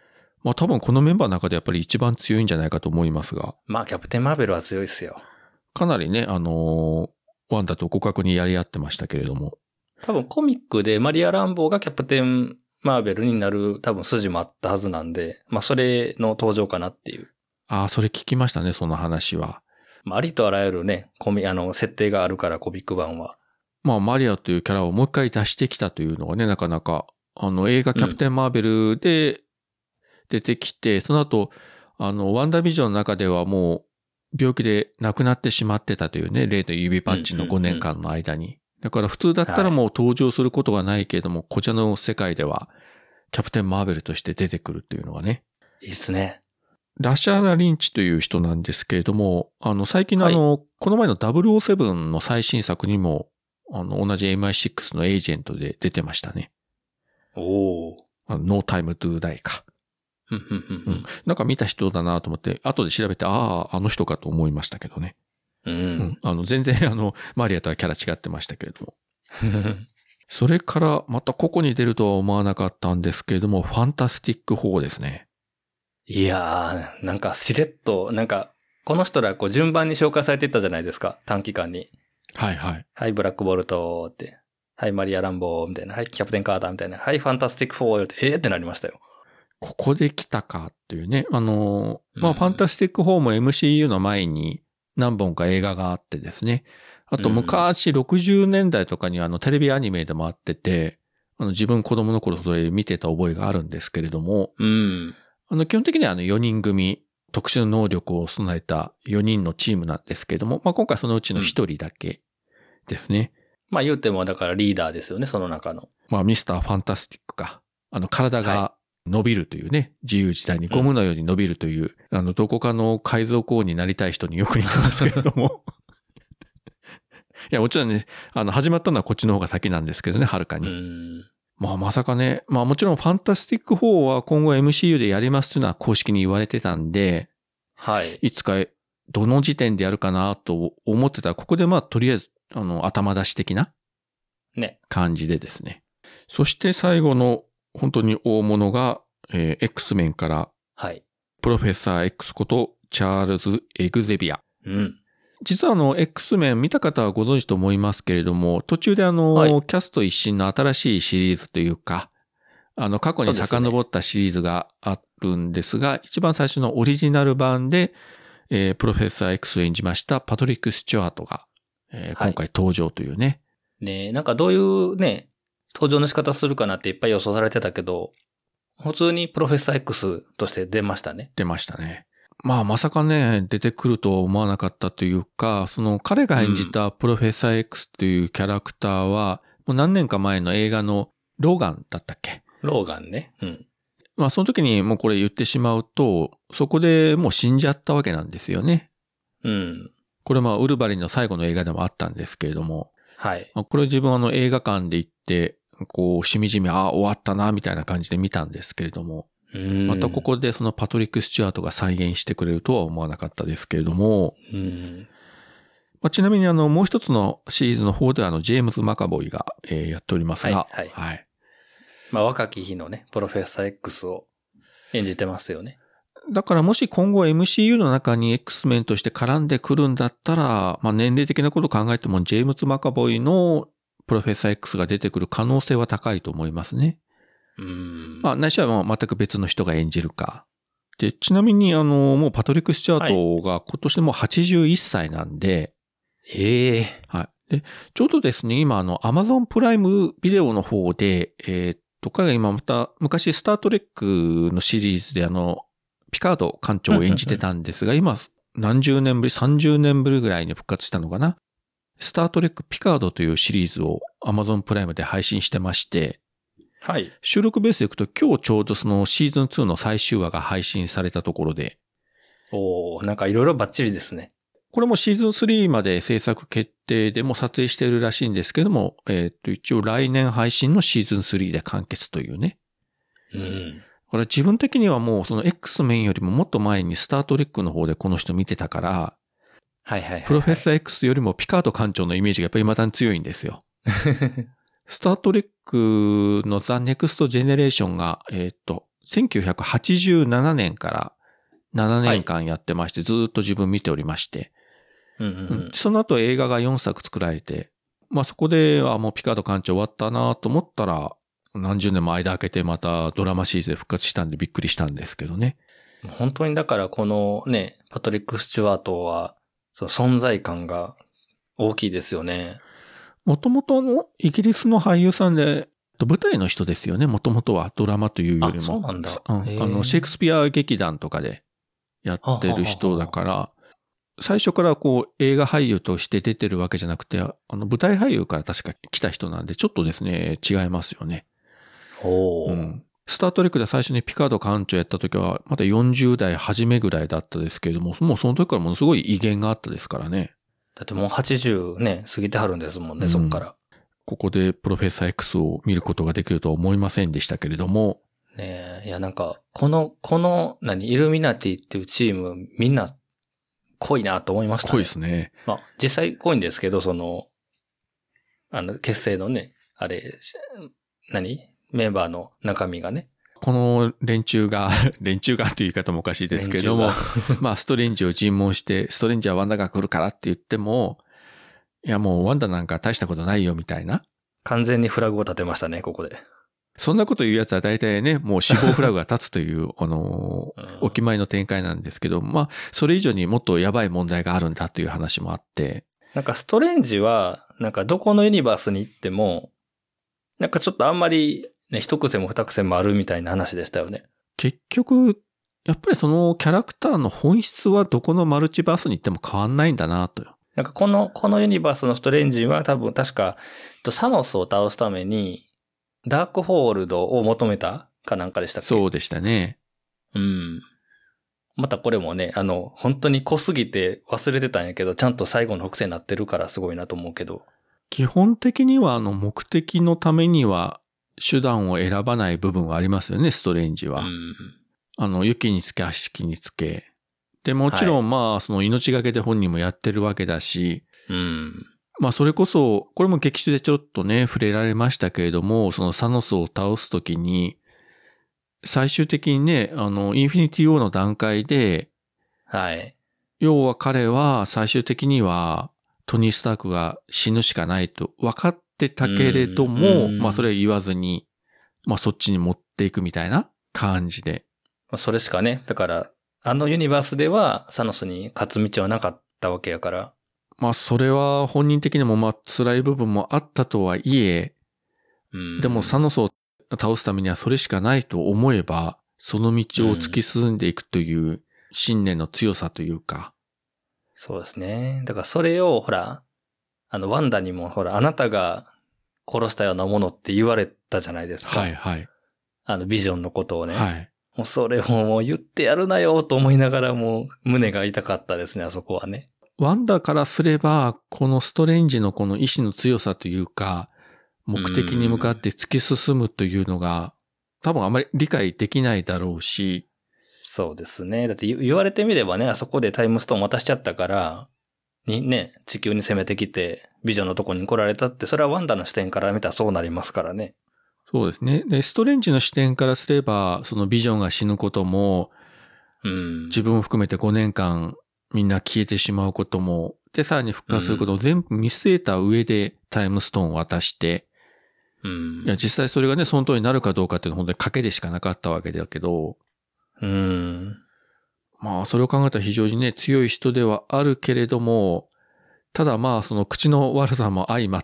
まあ多分このメンバーの中でやっぱり一番強いんじゃないかと思いますが。 まあ、キャプテンマーベルは強いっすよ。 かなりね、あのー、ワンダと互角にやり合ってましたけれども。 多分コミックでマリア・ランボーがキャプテンマーベルになる多分筋もあったはずなんで、まあそれの登場かなっていう。 ああ、それ聞きましたね、その話は。 まあ、ありとあらゆるね、コミ、あの、設定があるからコミック版は。 まあ、マリアというキャラをもう一回出してきたというのがね、なかなか、あの、映画キャプテンマーベルで出てきて、うん、その後、あの、ワンダービジョンの中ではもう、病気で亡くなってしまってたというね、例の指パッチのごねんかんの間に。うんうんうん、だから普通だったらもう登場することがないけれども、はい、こちらの世界では、キャプテンマーベルとして出てくるっていうのがね。 いいっすね。 ラシャーナ・リンチという人なんですけれども、あの、最近のあの、はい、この前のダブルオーセブンの最新作にも、あの、同じ エムアイシックス のエージェントで出てましたね。 おー。 あの、ノータイムトゥーダイか。うん。なんか見た人だなと思って、後で調べて、ああ、あの人かと思いましたけどね。 うん。うん、 あの、全然あの、マリアとはキャラ違ってましたけれども。それから、またここに出るとは思わなかったんですけれども、ファンタスティックフォーですね。 いやー、なんかしれっと、なんか、この人らこう順番に紹介されていったじゃないですか、短期間に。 はいはい。 はい、ブラックボルトって。はい、マリア・ランボーみたいな。はい、キャプテン・カーターみたいな。はい、ファンタスティックフォーって、えーってなりましたよ。 ここで来たかっていうね。あの、まあ、うん、ファンタスティックフォーも エムシーユー の前に何本か映画があってですね。あと昔ろくじゅうねんだいとかにあのテレビアニメでもあってて、あの自分子供の頃それ見てた覚えがあるんですけれども、 うん。 あの基本的にはあのよにん組、特殊能力を備えたよにんのチームなんですけれども、まあ今回そのうちのひとりだけですね。 うん、まあ言うてもだからリーダーですよね、その中の。 まあミスターファンタスティックか。あの体が伸びるというね、はい、自由自在にゴムのように伸びるという、うん、あのどこかの海賊王になりたい人によく似てますけれども。いやもちろんね、あの始まったのはこっちの方が先なんですけどね、はるかに。 うんまあまさかね、まあもちろんファンタスティックフォーは今後 エムシーユー でやりますというのは公式に言われてたんで、 はい。 いつかどの時点でやるかなと思ってたら、ここでまあとりあえずあの頭出し的なね感じでですね。そして最後の本当に大物が、えー、X メンから、 はい。 プロフェッサー X ことチャールズ・エグゼビア。 うん。 実はあの X メン見た方はご存知と思いますけれども、途中であの、はい、キャスト一新の新しいシリーズというか、あの過去に遡ったシリーズがあるんですが、ですね、一番最初のオリジナル版で、えー、プロフェッサー X を演じましたパトリック・スチュアートが、えー、今回登場というね。 はい、ねえ、なんかどういうね、登場の仕方するかなっていっぱい予想されてたけど、普通にプロフェッサー X として出ましたね。 出ましたね。まあまさかね、出てくるとは思わなかったというか、その彼が演じたプロフェッサー X というキャラクターは、もう何年か前の映画のローガンだったっけ？ ローガンね。うん。 まあその時にもうこれ言ってしまうと、そこでもう死んじゃったわけなんですよね。 うん。 これまあウルヴァリンの最後の映画でもあったんですけれども。 はい。 まあ、これ自分あの映画館で行って、こうしみじみ、ああ終わったなみたいな感じで見たんですけれども。またここでそのパトリック・スチュアートが再現してくれるとは思わなかったですけれども、 うんまあ、ちなみにあのもう一つのシリーズの方ではあのジェームズ・マカボイが、えー、やっておりますが、 はいはいはい、まあ若き日のねプロフェッサー X を演じてますよね。 だからもし今後 エムシーユー の中に X メンとして絡んでくるんだったら、まあ年齢的なことを考えてもジェームズ・マカボイのプロフェッサー X が出てくる可能性は高いと思いますね。 うん。 まあ、ないしは全く別の人が演じるか。で、ちなみに、あの、もうパトリック・スチュアートが今年でもうはちじゅういっさいなんで、 ええはい。で、ちょうどですね、今、あの、アマゾンプライムビデオの方で、えー、っと、彼が今また、昔、スタートレックのシリーズで、あの、ピカード艦長を演じてたんですが、今、何十年ぶり、さんじゅうねんぶりぐらいに復活したのかな。スタートレックピカードというシリーズをアマゾンプライムで配信してまして、 はい。 収録ベースでいくと今日ちょうどそのシーズンツーの最終話が配信されたところで。 おー、なんかいろいろバッチリですね。 これもシーズンスリーまで制作決定でも撮影しているらしいんですけども、えっと一応来年配信のシーズンスリーで完結というね。 うん。 これ自分的にはもうその X メンよりももっと前にスタートレックの方でこの人見てたから、 はいはいはい、はい。 プロフェッサー X よりもピカード艦長のイメージがやっぱり未だに強いんですよ。スタートレックのザ・ネクスト・ジェネレーションが、えっと、 せんきゅうひゃくはちじゅうななねんからななねんかんやってまして、はい、ずーっと自分見ておりまして、 うんうんうん、 その後映画がよんさく作られて、まあそこではもうピカード艦長終わったなと思ったら、何十年も間空けてまたドラマシリーズで復活したんでびっくりしたんですけどね。 本当にだからこのね、パトリック・スチュワートは、その存在感が大きいですよね。 もともとのイギリスの俳優さんで、舞台の人ですよね、もともとはドラマというよりも。 あ、そうなんだ。 あの、シェイクスピア劇団とかでやってる人だから、はははは最初からこう映画俳優として出てるわけじゃなくて、あの舞台俳優から確か来た人なんで、ちょっとですね、違いますよね。 おー。 うん。スタートレックで最初にピカード艦長やった時は、まだよんじゅうだい初めぐらいだったですけれども、もうその時からものすごい威厳があったですからね。 だってもうはちじゅうね、過ぎてはるんですもんね、うん、そっから。 ここでプロフェッサー X を見ることができるとは思いませんでしたけれども。 ねえ、いやなんか、この、この、何、イルミナティっていうチーム、みんな、濃いなと思いましたね。 濃いですね。 まあ、実際濃いんですけど、その、あの、結成のね、あれ、何メンバーの中身がね。 この連中が、連中がという言い方もおかしいですけれども、まあ、ストレンジを尋問して、ストレンジはワンダが来るからって言っても、いやもうワンダなんか大したことないよみたいな。 完全にフラグを立てましたね、ここで。 そんなこと言うやつは大体ね、もう死亡フラグが立つという、あの、お決まりの展開なんですけど、まあ、それ以上にもっとやばい問題があるんだという話もあって。 なんかストレンジは、なんかどこのユニバースに行っても、なんかちょっとあんまり、ね、一癖も二癖もあるみたいな話でしたよね。 結局、やっぱりそのキャラクターの本質はどこのマルチバースに行っても変わんないんだなと。 なんかこの、このユニバースのストレンジは多分確か、サノスを倒すために、ダークホールドを求めたかなんかでしたっけ？ そうでしたね。 うん。またこれもね、あの、本当に濃すぎて忘れてたんやけど、ちゃんと最後の伏線になってるからすごいなと思うけど。 基本的にはあの目的のためには手段を選ばない部分はありますよね、ストレンジは。うん、あの、雪につけ、足につけ。で、もちろんまあ、その命がけで本人もやってるわけだし、 うん。 まあそれこそ、これも劇中でちょっとね、触れられましたけれども、そのサノスを倒すときに、最終的にね、あの、インフィニティ・ウォーの段階で、 はい。 要は彼は最終的には、トニー・スタークが死ぬしかないと分かってたけれども、まあそれは言わずに、まあそっちに持っていくみたいな感じで。 それしかね、だから、あのユニバースではサノスに勝つ道はなかったわけやから。 まあそれは本人的にもまあ辛い部分もあったとはいえ、うん、でもサノスを倒すためにはそれしかないと思えば、その道を突き進んでいくという信念の強さというか。 うん、そうですね。だからそれをほら、あのワンダにもほら、あなたが殺したようなものって言われたじゃないですか。 はいはい。 あのビジョンのことをね。 はい。 もうそれをもう言ってやるなよと思いながらもう胸が痛かったですね、あそこはね。 ワンダからすれば、このストレンジのこの意志の強さというか、目的に向かって突き進むというのが、多分あまり理解できないだろうし。 そうですね。だって言われてみればね、あそこでタイムストーン渡しちゃったから、にね、地球に攻めてきて、ビジョンのとこに来られたって、それはワンダの視点から見たらそうなりますからね。 そうですね。で、ストレンジの視点からすれば、そのビジョンが死ぬことも、うん、自分を含めてごねんかんみんな消えてしまうことも、で、さらに復活することを全部見据えた上でタイムストーンを渡して、うん、いや、実際それがね、その通りになるかどうかっていうのは本当に賭けでしかなかったわけだけど、 うん、 まあ、それを考えたら非常にね、強い人ではあるけれども、ただまあ、その口の悪さも相まって、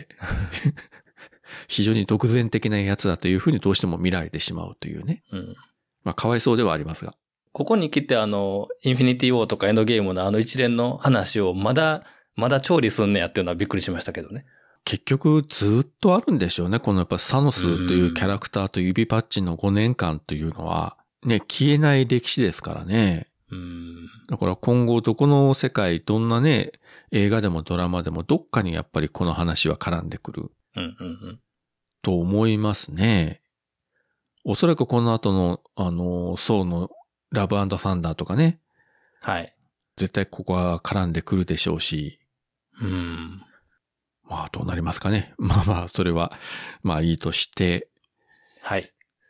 非常に独善的なやつだというふうにどうしても見られてしまうというね。うん、まあ、かわいそうではありますが。 ここに来てあの、インフィニティ・ウォーとかエンドゲームのあの一連の話をまだ、まだ調理すんねやっていうのはびっくりしましたけどね。 結局ずっとあるんでしょうね。このやっぱサノスというキャラクターと指パッチンのごねんかんというのは、ね、消えない歴史ですからね。うん、だから今後どこの世界、どんなね、映画でもドラマでもどっかにやっぱりこの話は絡んでくる。 うんうんうん、 と思いますね。おそらくこの後の、あの、ソーのラブ&サンダーとかね。 はい。 絶対ここは絡んでくるでしょうし。 うん。 まあ、どうなりますかね。まあまあ、それは、まあいいとして。 はい。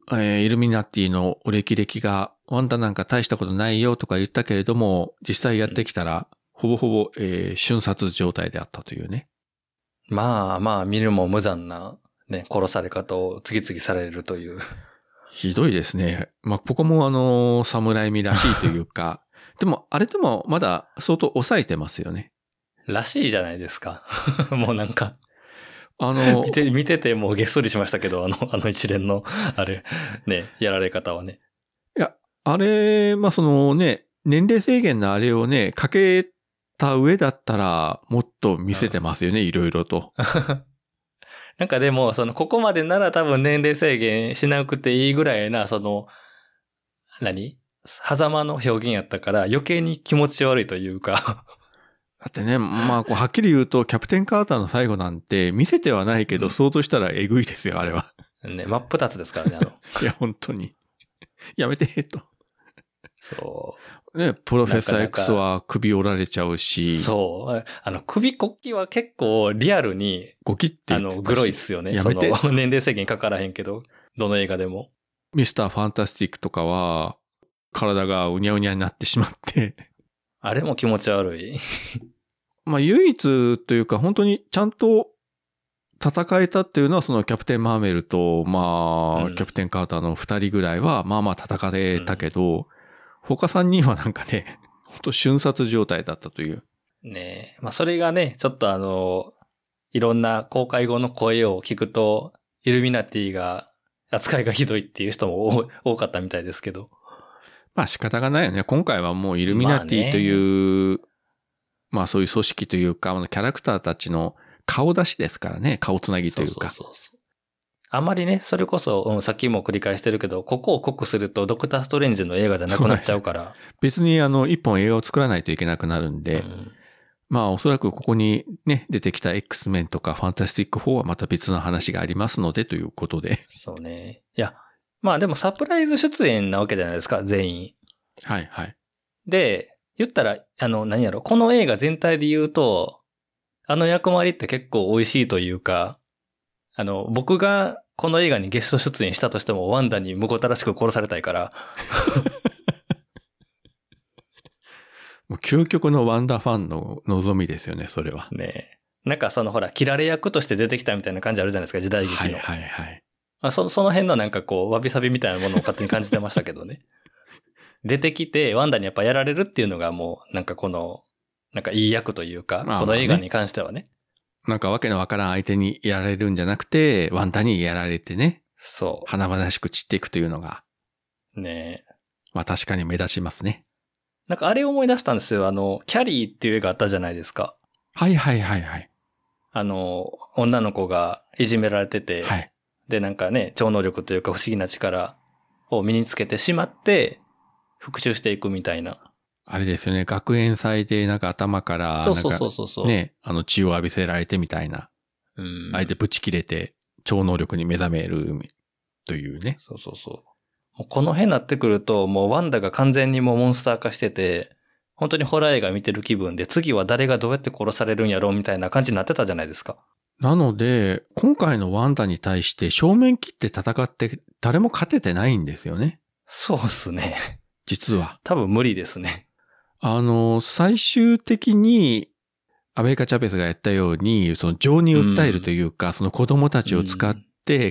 えー、イルミナティのお歴々が、ワンダなんか大したことないよとか言ったけれども、実際やってきたら、うん、ほぼほぼ、えー、瞬殺状態であったというね。 まあまあ、見るも無残な、ね、殺され方を次々されるという。 ひどいですね。まあ、ここもあの、侍味らしいというか、でも、あれでもまだ相当抑えてますよね。 らしいじゃないですか。もうなんか。 あの、 見て、見ててもうげっそりしましたけど、あの、あの一連の、あれ、ね、やられ方はね。 いや、あれ、まあ、そのね、年齢制限のあれをね、かけた上だったら、もっと見せてますよね、うん、いろいろと。 なんかでも、その、ここまでなら多分年齢制限しなくていいぐらいな、その、何？狭間の表現やったから余計に気持ち悪いというか。 だってね、まあ、こう、はっきり言うと、キャプテンカーターの最後なんて、見せてはないけど、想像したらえぐいですよ、あれは。 ね、真っ二つですからね、あの。 いや、本当に。やめて、と。 そう。 ね、プロフェッサー X は首折られちゃうし。 そう。あの、首こっきは結構リアルに、 ゴキってあの、グロいっすよね。 やめて。 その、年齢制限かからへんけど、どの映画でも。 ミスターファンタスティックとかは、体がうにゃうにゃになってしまって。 あれも気持ち悪い。 まあ、唯一というか、本当にちゃんと戦えたっていうのは、そのキャプテンマーメルと、まあ、うん、キャプテンカーターの二人ぐらいは、まあまあ戦えたけど、うん、他三人はなんかね、本当瞬殺状態だったという。 ねえ。まあ、それがね、ちょっとあの、いろんな公開後の声を聞くと、イルミナティが、扱いがひどいっていう人も多かったみたいですけど。 まあ仕方がないよね。今回はもうイルミナティという、まあ、ね、まあそういう組織というか、キャラクターたちの顔出しですからね。顔つなぎというか。そうそうそう。 あんまりね、それこそ、うん、さっきも繰り返してるけど、ここを濃くするとドクターストレンジの映画じゃなくなっちゃうから。 別にあの、一本映画を作らないといけなくなるんで、うん、まあおそらくここにね、出てきた X メンとかファンタスティックフォーはまた別の話がありますのでということで。 そうね。いや、まあでもサプライズ出演なわけじゃないですか、全員。 はいはい。 で、言ったら、あの、何やろ、この映画全体で言うと、あの役回りって結構美味しいというか、あの、僕がこの映画にゲスト出演したとしてもワンダにむごたらしく殺されたいから。 もう究極のワンダファンの望みですよね、それは。 ねえ。なんかそのほら、切られ役として出てきたみたいな感じあるじゃないですか、時代劇の。 はいはいはい。 まあ、そ, その辺のなんかこう、わびさびみたいなものを勝手に感じてましたけどね。出てきて、ワンダにやっぱやられるっていうのがもう、なんかこの、なんかいい役というか、まあまあね、この映画に関してはね。 なんかわけのわからん相手にやられるんじゃなくて、ワンダにやられてね。 そう。 華々しく散っていくというのが。 ねえ。 まあ確かに目立ちますね。 なんかあれを思い出したんですよ。あの、キャリーっていう映画あったじゃないですか。 はいはいはいはい。 あの、女の子がいじめられてて、はい、でなんかね、超能力というか不思議な力を身につけてしまって、復讐していくみたいな。 あれですよね。学園祭でなんか頭から、 そうそうそうそう。 ね、あの血を浴びせられてみたいな。うん。相手ぶち切れて超能力に目覚めるというね。 そうそうそう。この辺になってくると、もうワンダが完全にもうモンスター化してて、本当にホラー映画見てる気分で、次は誰がどうやって殺されるんやろうみたいな感じになってたじゃないですか。 なので、今回のワンダに対して正面切って戦って誰も勝ててないんですよね。 そうっすね。 実は。 多分無理ですね。 あの、最終的に、アメリカ・チャベスがやったように、その情に訴えるというか、うん、その子供たちを使って、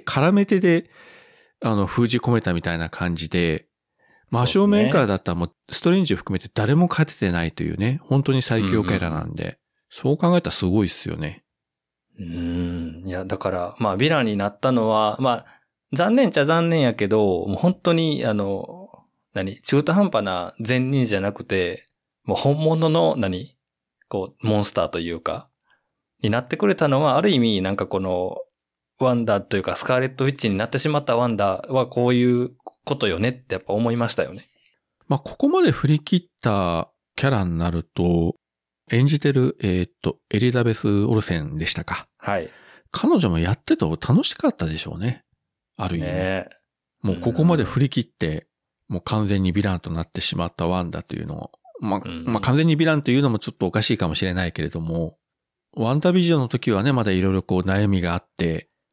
絡め手で、あの、封じ込めたみたいな感じで、真正面からだったらもう、ストレンジを含めて誰も勝ててないというね、本当に最強キャラなんで、うんうん、そう考えたらすごいっすよね。 うーん。いや、だから、まあ、ヴィランになったのは、まあ、残念っちゃ残念やけど、もう本当に、あの、何中途半端な善人じゃなくて、もう本物の何こう、モンスターというか、になってくれたのは、ある意味、なんかこの、ワンダというか、スカーレットウィッチになってしまったワンダはこういうことよねってやっぱ思いましたよね。 まあ、ここまで振り切ったキャラになると、演じてる、えー、っと、エリザベス・オルセンでしたか。 はい。 彼女もやってて楽しかったでしょうね。ある意味。ね、もうここまで振り切って、もう完全にヴィランとなってしまったワンダというのを、まあ、うん、まあ、完全にヴィランというのもちょっとおかしいかもしれないけれども、ワンダビジョンの時はね、まだいろいろこう悩みがあって、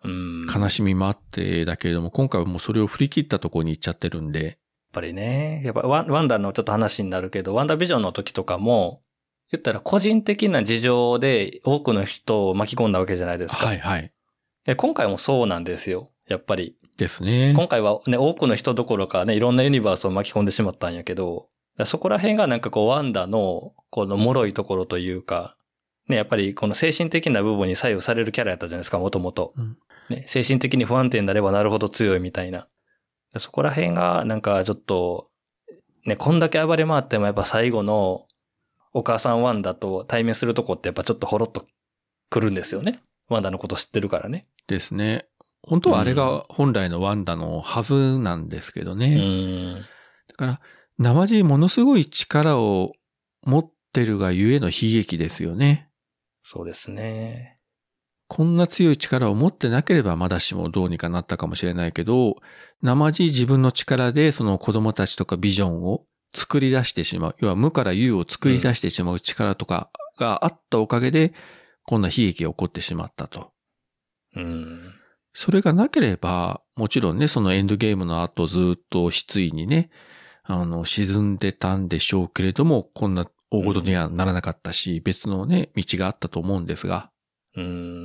うん。 悲しみもあってだけれども、今回はもうそれを振り切ったところに行っちゃってるんで。 やっぱりね、やっぱワンワンダのちょっと話になるけど、ワンダービジョンの時とかも、言ったら個人的な事情で多くの人を巻き込んだわけじゃないですか。 はいはい。 今回もそうなんですよ。やっぱり。 ですね。 今回はね、多くの人どころかね、いろんなユニバースを巻き込んでしまったんやけど、そこら辺がなんかこう、ワンダの、この脆いところというか、ね、やっぱりこの精神的な部分に左右されるキャラやったじゃないですか、もともと。ね、精神的に不安定になればなるほど強いみたいな。そこら辺がなんかちょっと、ね、こんだけ暴れ回ってもやっぱ最後のお母さんワンダと対面するとこってやっぱちょっとほろっと来るんですよね。ワンダのこと知ってるからね。 ですね。本当はあれが本来のワンダのはずなんですけどね。 うん、 だから、生地ものすごい力を持ってるがゆえの悲劇ですよね。 そうですね。 こんな強い力を持ってなければまだしもどうにかなったかもしれないけど、生地自分の力でその子供たちとかビジョンを作り出してしまう。要は無から有を作り出してしまう力とかがあったおかげで、こんな悲劇が起こってしまったと。 うん、 それがなければ、もちろんね、そのエンドゲームの後ずっと失意にね、あの、沈んでたんでしょうけれども、こんな大事にはならなかったし、うん、別のね、道があったと思うんですが。 うん、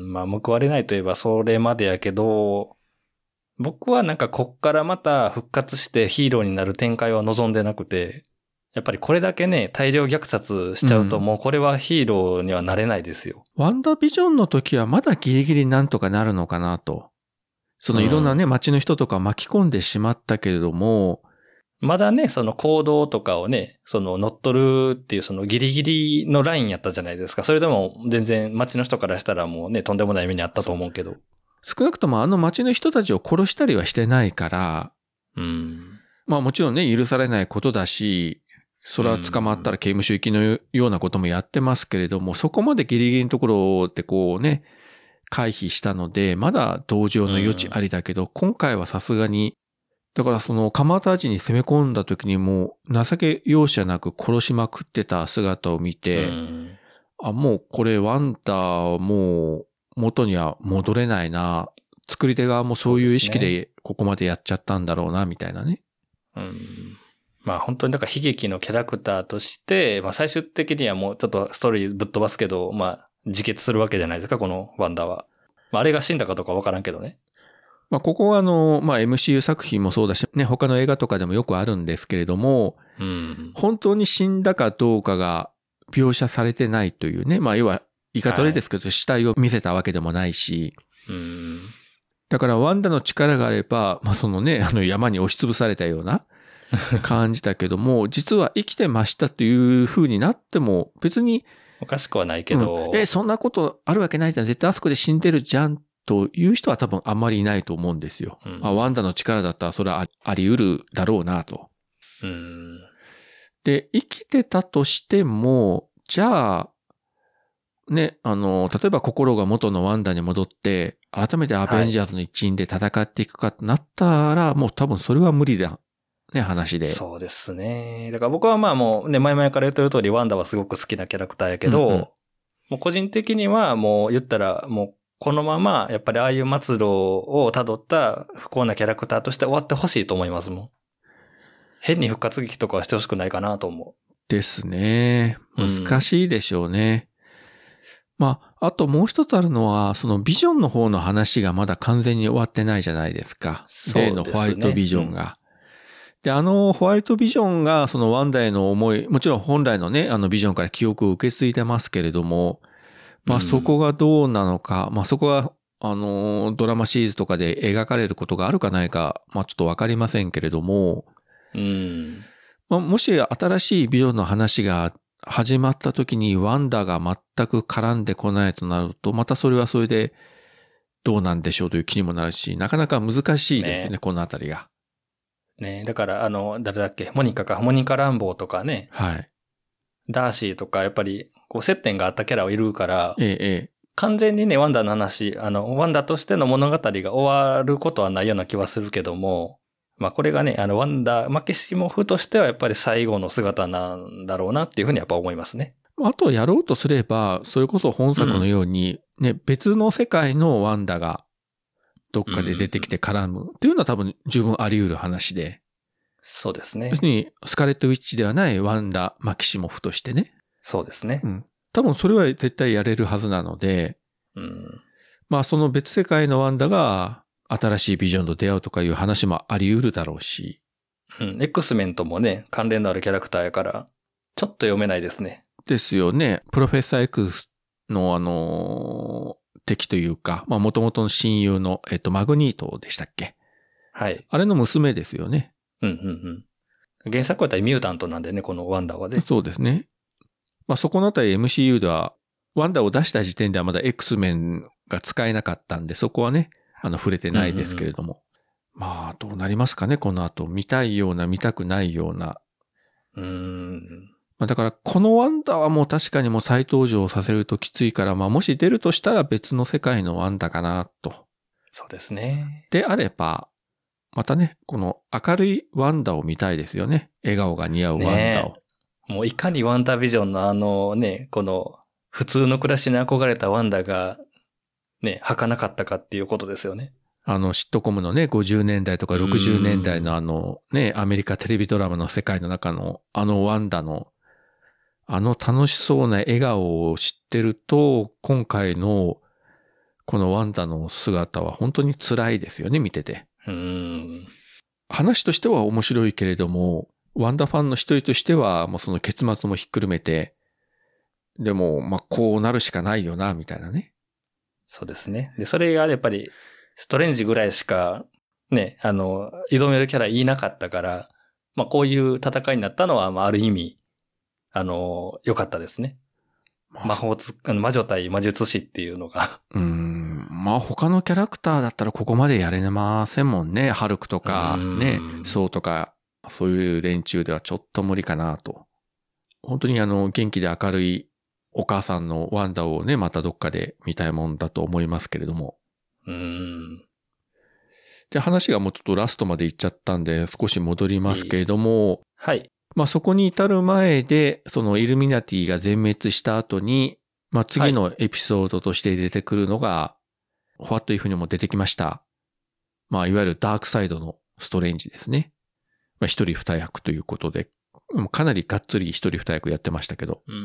まあ報われないといえばそれまでやけど、僕はなんかこっからまた復活してヒーローになる展開は望んでなくて、やっぱりこれだけね、大量虐殺しちゃうともうこれはヒーローにはなれないですよ。 うん、ワンダービジョンの時はまだギリギリなんとかなるのかなと。そのいろんなね、うん、街の人とか巻き込んでしまったけれども、 まだね、その行動とかをね、その乗っ取るっていうそのギリギリのラインやったじゃないですか。それでも全然街の人からしたらもうね、とんでもない目にあったと思うけど。 少なくともあの街の人たちを殺したりはしてないから、 うん。 まあもちろんね、許されないことだし、それは捕まったら刑務所行きのようなこともやってますけれども、そこまでギリギリのところってこうね、回避したので、まだ同情の余地ありだけど、うん、今回はさすがに、だからその蒲田地に攻め込んだ時にもう情け容赦なく殺しまくってた姿を見て、うん、あ、もうこれワンダーもう元には戻れないな。作り手側もそういう意識でここまでやっちゃったんだろうな、みたいなね。 うん。まあ本当にだから悲劇のキャラクターとして、まあ最終的にはもうちょっとストーリーぶっ飛ばすけど、まあ自決するわけじゃないですか、このワンダーは。まああれが死んだかどうかわからんけどね。 まあここはあの、まあ エムシーユー 作品もそうだし、ね、他の映画とかでもよくあるんですけれども、 うん、 本当に死んだかどうかが描写されてないというね、まあ要は言い方悪いですけど、はい、死体を見せたわけでもないし、 うん、 だからワンダの力があれば、まあそのね、あの山に押しつぶされたような感じだけども、実は生きてましたという風になっても別におかしくはないけど、 うん、え、そんなことあるわけないじゃん。絶対あそこで死んでるじゃんという人は多分あんまりいないと思うんですよ。うん、あ、ワンダの力だったらそれはあり得るだろうなと。 うん、 で、生きてたとしても、じゃあ、ね、あの、例えば心が元のワンダに戻って、改めてアベンジャーズの一員で戦っていくかってなったら、はい、もう多分それは無理だ。ね、話で。 そうですね。だから僕はまあもうね、前々から言ってる通りワンダはすごく好きなキャラクターやけど、うんうん、もう個人的にはもう言ったらもうこのままやっぱりああいう末路を辿った不幸なキャラクターとして終わってほしいと思いますもん。変に復活劇とかはしてほしくないかなと思う。 ですね。難しいでしょうね。うん、まあ、あともう一つあるのは、そのビジョンの方の話がまだ完全に終わってないじゃないですか。 そうですね。 例のホワイトビジョンが。うんで、あの、ホワイトビジョンが、そのワンダへの思い、もちろん本来のね、あのビジョンから記憶を受け継いでますけれども、まあそこがどうなのか、うん、まあそこは、あの、ドラマシリーズとかで描かれることがあるかないか、まあちょっとわかりませんけれども、 うん。 まあ、もし新しいビジョンの話が始まった時にワンダが全く絡んでこないとなると、またそれはそれでどうなんでしょうという気にもなるし、なかなか難しいですね、ねこのあたりが。 ねだから、あの、誰だっけモニカか、モニカランボーとかね。 はい。 ダーシーとか、やっぱり、こう、接点があったキャラはいるから、 ええ、ええ。 完全にね、ワンダの話、あの、ワンダとしての物語が終わることはないような気はするけども、まあこれがね、あの、ワンダ、マキシモフとしてはやっぱり最後の姿なんだろうなっていうふうにやっぱ思いますね。 あとやろうとすれば、それこそ本作のように、ね、うん、別の世界のワンダがどっかで出てきて絡むっていうのは多分十分あり得る話で。 そうですね要。するに、スカーレット・ウィッチではないワンダ・マキシモフとしてね。 そうですね。 うん。多分それは絶対やれるはずなので、 うん。 まあその別世界のワンダが新しいビジョンと出会うとかいう話もあり得るだろうし。 うん。X メンともね、関連のあるキャラクターやから、ちょっと読めないですね。 ですよね。プロフェッサー X のあのー敵というか、まあ元々の親友の、えっと、マグニートでしたっけ？ はい。 あれの娘ですよね。 うんうんうん。原作はミュータントなんでね、このワンダはね。 そうですね。まあそこのあたり エムシーユー では、ワンダを出した時点ではまだ X メンが使えなかったんで、そこはね、あの触れてないですけれども。うんうんうん、まあどうなりますかね、この後。見たいような、見たくないような。 うーん。 まあだからこのワンダはもう確かにもう再登場させるときついから、まあもし出るとしたら別の世界のワンダかなと。 そうですね。 であれば、またね、この明るいワンダを見たいですよね。笑顔が似合うワンダを。 ねえ、もういかにワンダービジョンのあのね、この普通の暮らしに憧れたワンダがね、儚かったかっていうことですよね。 あの、シットコムのね、ごじゅうねんだいとかろくじゅうねんだいのあの、ね、アメリカテレビドラマの世界の中のあのワンダの、あの楽しそうな笑顔を知ってると、今回のこのワンダの姿は本当に辛いですよね、見てて。 うーん。 話としては面白いけれども、ワンダファンの一人としては、もうその結末もひっくるめて、でも、まあ、こうなるしかないよな、みたいなね。 そうですね。で、それがやっぱり、ストレンジぐらいしか、ね、あの、挑めるキャラいなかったから、まあ、こういう戦いになったのは、まあ、ある意味、あの、良かったですね。魔法つ、あの魔女対魔術師っていうのが。 うーん。まあ他のキャラクターだったらここまでやれませんもんね。ハルクとか、ね、ソウとか、そういう連中ではちょっと無理かなと。本当にあの、元気で明るいお母さんのワンダをね、またどっかで見たいもんだと思いますけれども。 うーん。 で、話がもうちょっとラストまで行っちゃったんで、少し戻りますけれども、 はい。 まあそこに至る前で、そのイルミナティが全滅した後に、まあ次のエピソードとして出てくるのが、ホワットイフにも出てきました。まあいわゆるダークサイドのストレンジですね。まあ一人二役ということで、かなりがっつり一人二役やってましたけど。 うん。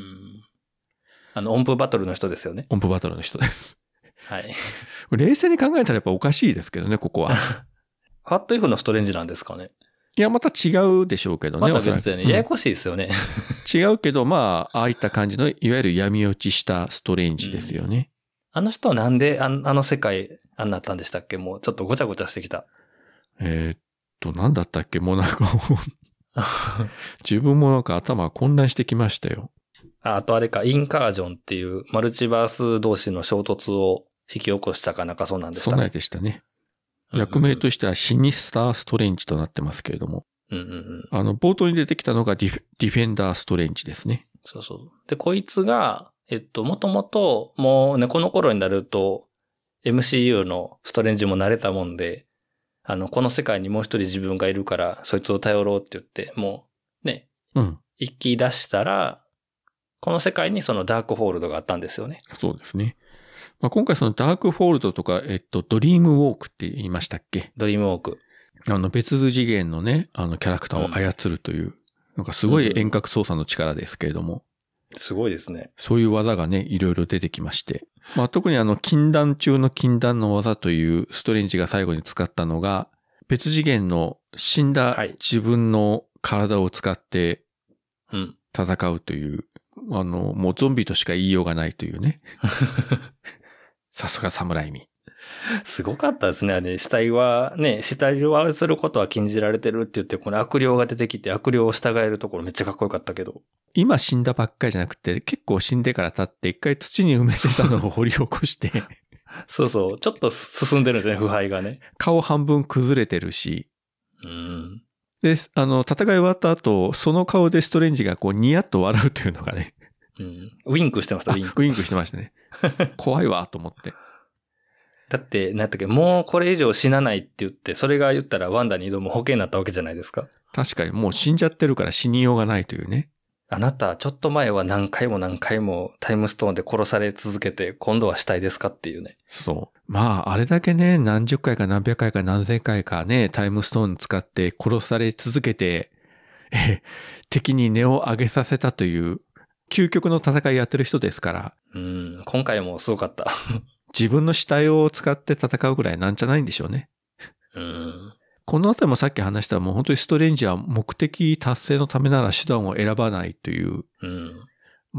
あの、音符バトルの人ですよね。 音符バトルの人です。 はい。 冷静に考えたらやっぱおかしいですけどね、ここは。 ファットイフのストレンジなんですかね。 いや、また違うでしょうけどね。 また別だよね。ややこしいですよね。 違うけど、まあ、ああいった感じの、いわゆる闇落ちしたストレンジですよね。 うん、あの人はなんであ、あの世界、あんなったんでしたっけ？もうちょっとごちゃごちゃしてきた。 えー、っと、なんだったっけ？もうなんか自分もなんか頭混乱してきましたよ。 あ, あとあれか、インカージョンっていうマルチバース同士の衝突を引き起こしたかなんかそうなんでしたね。 そうなんでしたね。役名としてはシニスターストレンジとなってますけれども。 うんうんうん、 あの、冒頭に出てきたのがディフ、ディフェンダーストレンジですね。 そうそう。で、こいつが、えっと、もともと、もうね、この頃になると、エムシーユー のストレンジも慣れたもんで、あの、この世界にもう一人自分がいるから、そいつを頼ろうって言って、もう、ね、 うん。 行き出したら、この世界にそのダークホールドがあったんですよね。 そうですね。まあ、今回そのダークフォールドとか、えっと、ドリームウォークって言いましたっけ？ ドリームウォーク。 あの、別次元のね、あの、キャラクターを操るという、うん、なんかすごい遠隔操作の力ですけれども。 うん、すごいですね。 そういう技がね、いろいろ出てきまして。まあ、特にあの、禁断中の禁断の技というストレンジが最後に使ったのが、別次元の死んだ自分の体を使って戦うという、うん、あの、もうゾンビとしか言いようがないというね。さすが侍味。 すごかったですね。あれ、死体は、ね、死体を操ることは禁じられてるって言って、この悪霊が出てきて悪霊を従えるところめっちゃかっこよかったけど。 今死んだばっかりじゃなくて、結構死んでから経って一回土に埋めてたのを掘り起こして。 そうそう。ちょっと進んでるんですね、腐敗がね。 顔半分崩れてるし。 うん。 で、あの、戦い終わった後、その顔でストレンジがこうニヤッと笑うというのがね。 うん。ウィンクしてました、ウィンク。 ウィンクしてましたね。怖いわ、と思って。 だって、なんやったっけ、もうこれ以上死なないって言って、それが言ったらワンダに挑む保険になったわけじゃないですか。 確かに、もう死んじゃってるから死にようがないというね。 あなた、ちょっと前は何回も何回もタイムストーンで殺され続けて、今度は死体ですかっていうね。 そう。まあ、あれだけね、何十回か何百回か何千回かね、タイムストーン使って殺され続けて、え敵に根を上げさせたという、究極の戦いやってる人ですから。 うん、今回もすごかった。 自分の死体を使って戦うぐらいなんじゃないんでしょうね。 うん。 このあたりもさっき話したもう本当にストレンジは目的達成のためなら手段を選ばないという、 うんうん、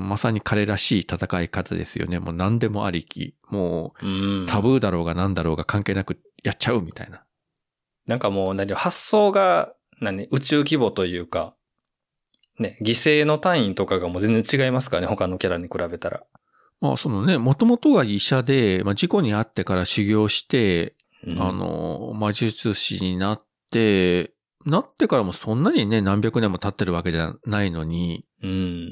まさに彼らしい戦い方ですよね。もう何でもありき。もう、 うん、 タブーだろうが何だろうが関係なくやっちゃうみたいな。 なんかもう何、発想が、何、宇宙規模というか、ね、犠牲の単位とかがもう全然違いますからね、他のキャラに比べたら。 まあそのね、もともとは医者で、まあ、事故に遭ってから修行して、 うん、 あの、魔術師になって、なってからもそんなにね、何百年も経ってるわけじゃないのに、 うん。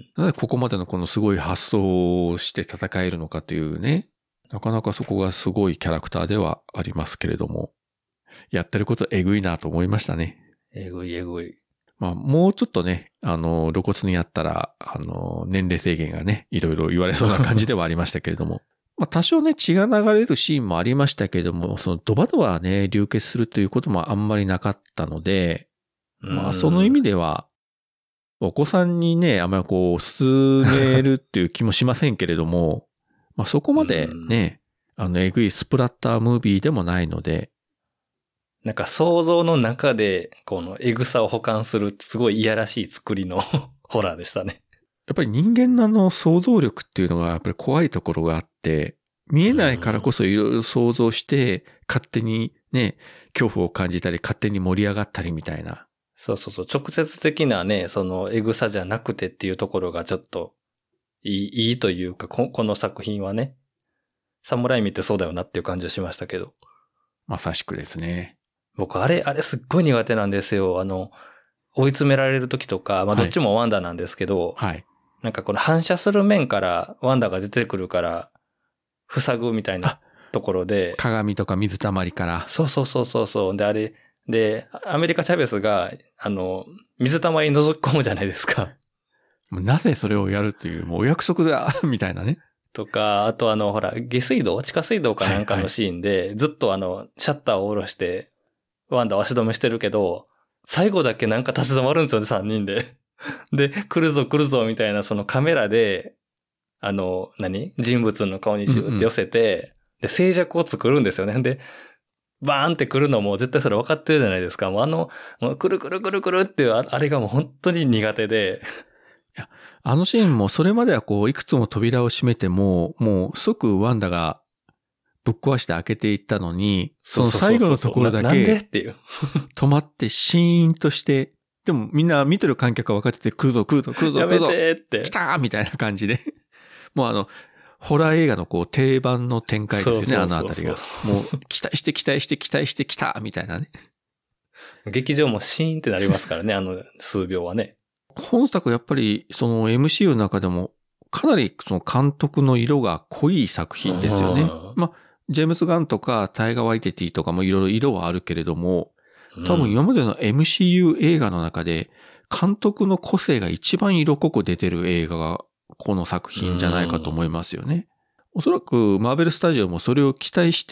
なぜここまでのこのすごい発想をして戦えるのかというね、なかなかそこがすごいキャラクターではありますけれども、やってることえぐいなと思いましたね。 えぐいえぐい。 まあ、もうちょっとね、あの、露骨にやったら、あの、年齢制限がね、いろいろ言われそうな感じではありましたけれども。まあ、多少ね、血が流れるシーンもありましたけれども、そのドバドバね、流血するということもあんまりなかったので、まあ、その意味では、お子さんにね、あんまりこう、進めるっていう気もしませんけれども、まあ、そこまでね、あの、えぐいスプラッタームービーでもないので、 なんか想像の中で、このエグさを補完する、すごいいやらしい作りのホラーでしたね。 やっぱり人間のあの想像力っていうのがやっぱり怖いところがあって、見えないからこそいろいろ想像して、勝手にね、恐怖を感じたり、勝手に盛り上がったりみたいな。 そうそうそう。直接的なね、そのエグさじゃなくてっていうところがちょっといい、いいというか、こ、この作品はね、サムライミってそうだよなっていう感じはしましたけど。 まさしくですね。 僕、あれ、あれすっごい苦手なんですよ。あの、追い詰められる時とか、まあどっちもワンダなんですけど、 はい。 なんかこの反射する面からワンダが出てくるから、塞ぐみたいなところで。 鏡とか水たまりから。 そうそうそうそうそう。で、あれ、で、アメリカ・チャベスが、あの、水たまりに覗き込むじゃないですか。 なぜそれをやるっていう、もうお約束だ、みたいなね。 とか、あとあの、ほら、下水道地下水道かなんかのシーンで、はいはい、ずっとあの、シャッターを下ろして、ワンダを足止めしてるけど、最後だけなんか立ち止まるんですよね、さんにんで。で、来るぞ来るぞみたいなそのカメラで、あの、何人物の顔にシューって寄せて、うんうん、で、静寂を作るんですよね。で、バーンって来るのも絶対それ分かってるじゃないですか。もうあの、もうくるくるくるくるっていうあれがもう本当に苦手で。 いや、あのシーンもそれまではこう、いくつも扉を閉めても、もう即ワンダがぶっ壊して開けていったのに、その最後のところだけ、 なんでっていう。 止まってシーンとして、でもみんな見てる観客は分かってて、来るぞ来るぞ来るぞ来るぞ。 やめてって。 来たーみたいな感じで。もうあの、ホラー映画のこう定番の展開ですよね、そうそうそうそうあのあたりが。もう期待して期待して期待して来たみたいなね。 劇場もシーンってなりますからね、あの数秒はね。 本作やっぱりその エムシーユー の中でもかなりその監督の色が濃い作品ですよね。まあ、ジェームズ・ガンとかタイガー・ワイティティとかもいろいろ色はあるけれども、多分今までの エムシーユー 映画の中で監督の個性が一番色濃く出てる映画がこの作品じゃないかと思いますよね。おそらくマーベルスタジオもそれを期待して、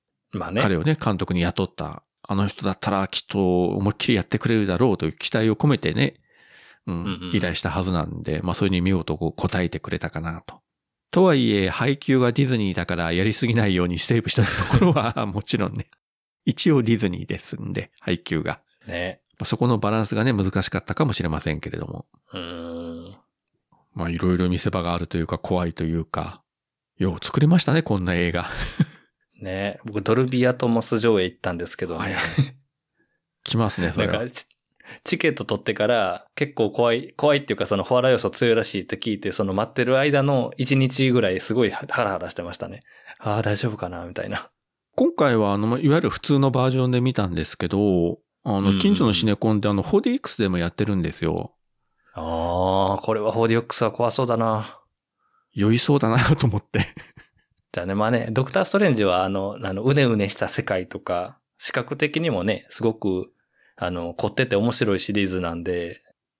まあね、彼をね、監督に雇った。あの人だったらきっと思いっきりやってくれるだろうという期待を込めてね、うん、うんうん、依頼したはずなんで、まあそれに見事こう応えてくれたかなと。とはいえ、配給がディズニーだからやりすぎないようにセーブしたところはもちろんね、一応ディズニーですんで、配給が。 ね。 まあ、そこのバランスがね、難しかったかもしれませんけれども。 うーん。 まあいろいろ見せ場があるというか怖いというか、よう作りましたね、こんな映画。 ね、僕ドルビーアトモス上映行ったんですけどね。はい、 来ますね、それは。 なんかチケット取ってから結構怖い、怖いっていうかそのホラー要素強いらしいって聞いて、その待ってる間のいちにちぐらいすごいハラハラしてましたね。ああ、大丈夫かなみたいな。 今回はあの、いわゆる普通のバージョンで見たんですけど、あの、近所のシネコンであの、フォーディーエックス でもやってるんですよ。 ああ、これは フォーディーエックス は怖そうだな。 酔いそうだなと思って。 じゃあね、まあね、ドクターストレンジはあの、あの、うねうねした世界とか、視覚的にもね、すごく、あの、凝ってて面白いシリーズなんで、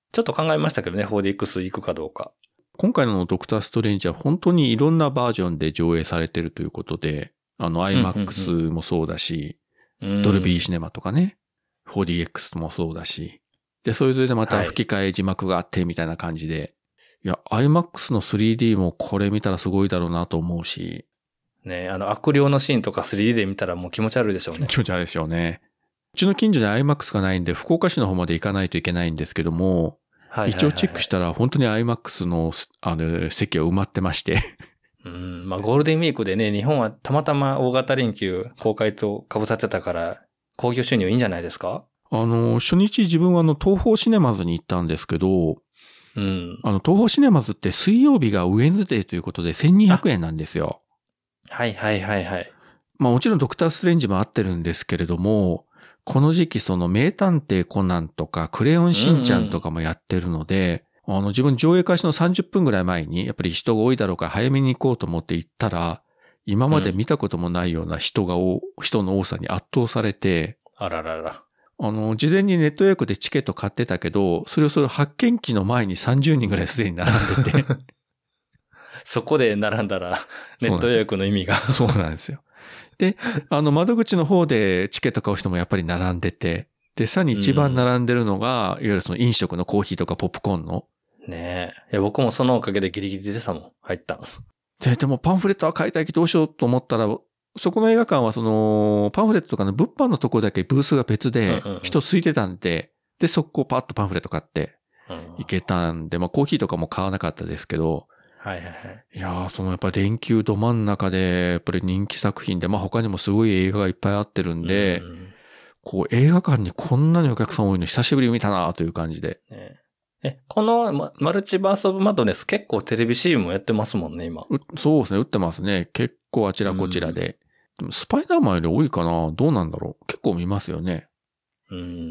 ちょっと考えましたけどね、フォーディーエックス 行くかどうか。 今回のドクターストレンジは本当にいろんなバージョンで上映されてるということで、あの IMAX もそうだし、 うんうんうん、 ドルビーシネマとかね、フォーディーエックス もそうだし、で、それぞれでまた吹き替え字幕があってみたいな感じで、はい、いや、IMAX の スリーディー もこれ見たらすごいだろうなと思うし。 ね、あの悪霊のシーンとか スリーディー で見たらもう気持ち悪いでしょうね。 気持ち悪いでしょうね。うちの近所で IMAX がないんで、福岡市の方まで行かないといけないんですけども、はいはいはいはい、一応チェックしたら本当に IMAX の、あの席は埋まってまして。 うん、まあゴールデンウィークでね、日本はたまたま大型連休公開と被さってたから、興行収入いいんじゃないですか？ あの、初日自分はあの、東宝シネマズに行ったんですけど、 うん。 あの、東宝シネマズって水曜日がウェンズデーということでせんにひゃくえんなんですよ。 はいはいはいはい。 まあもちろんドクターストレンジも合ってるんですけれども、この時期その名探偵コナンとかクレヨンしんちゃんとかもやってるので、うんうん、あの自分上映開始のさんじゅっぷんぐらい前にやっぱり人が多いだろうから早めに行こうと思って行ったら、今まで見たこともないような人が、うん、人の多さに圧倒されて、 あららら。 あの、事前にネット予約でチケット買ってたけど、それをそれ発見機の前にさんじゅうにんぐらいすでに並んでて。 そこで並んだら、ネット予約の意味が。 そうなんですよ。で、あの、窓口の方でチケット買う人もやっぱり並んでて、で、さらに一番並んでるのが、うん、いわゆるその飲食のコーヒーとかポップコーンの。 ねえ。いや、僕もそのおかげでギリギリでしたもん。入った。 で、でもパンフレットは買いたいけどどうしようと思ったら、そこの映画館はその、パンフレットとかの物販のところだけブースが別で、人空いてたんで、で、そこパッとパンフレット買って、行けたんで、まあコーヒーとかも買わなかったですけど、 はいはいはい。 いやー、そのやっぱり連休ど真ん中で、やっぱり人気作品で、まあ他にもすごい映画がいっぱいあってるんで、うん、こう映画館にこんなにお客さん多いの久しぶりに見たなという感じで。 ね、え、このマルチバースオブマドネス結構テレビ シーエム もやってますもんね、今。 そうですね、打ってますね。結構あちらこちらで。うん、でもスパイダーマンより多いかな？どうなんだろう？結構見ますよね。 うん。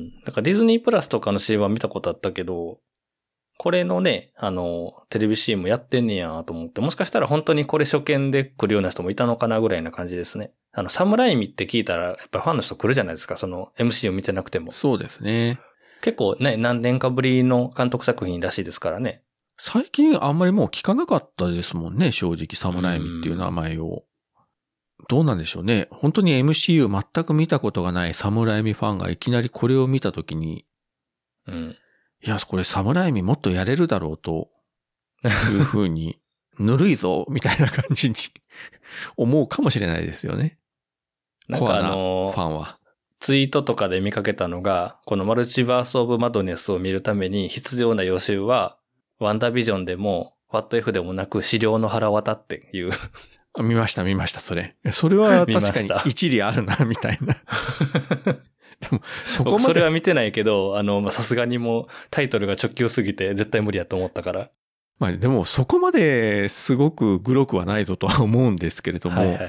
だからディズニープラスとかの シーエム は見たことあったけど、これのね、あの、テレビ シーエム やってんねやと思って、もしかしたら本当にこれ初見で来るような人もいたのかなぐらいな感じですね。あの、サムライミって聞いたら、やっぱファンの人来るじゃないですか、その エムシー を見てなくても。 そうですね。 結構ね、何年かぶりの監督作品らしいですからね。 最近あんまりもう聞かなかったですもんね、正直、サムライミっていう名前を。どうなんでしょうね。本当に エムシーユー 全く見たことがないサムライミファンがいきなりこれを見たときに、 うん。 いや、これサムライミもっとやれるだろうと、いうふうに、ぬるいぞ、みたいな感じに思うかもしれないですよね。 なんかあのー、 ファンは。 ツイートとかで見かけたのが、このマルチバースオブマドネスを見るために必要な予習は、ワンダービジョンでも、ワット F でもなく、資料の腹渡っていう。 見ました、見ました、それ。それは確かに一理あるな、みたいな。でも、そこまで。 それは見てないけど、あの、さすがにもうタイトルが直球すぎて絶対無理やと思ったから。 まあでも、そこまですごくグロくはないぞとは思うんですけれども。 はいはいはい。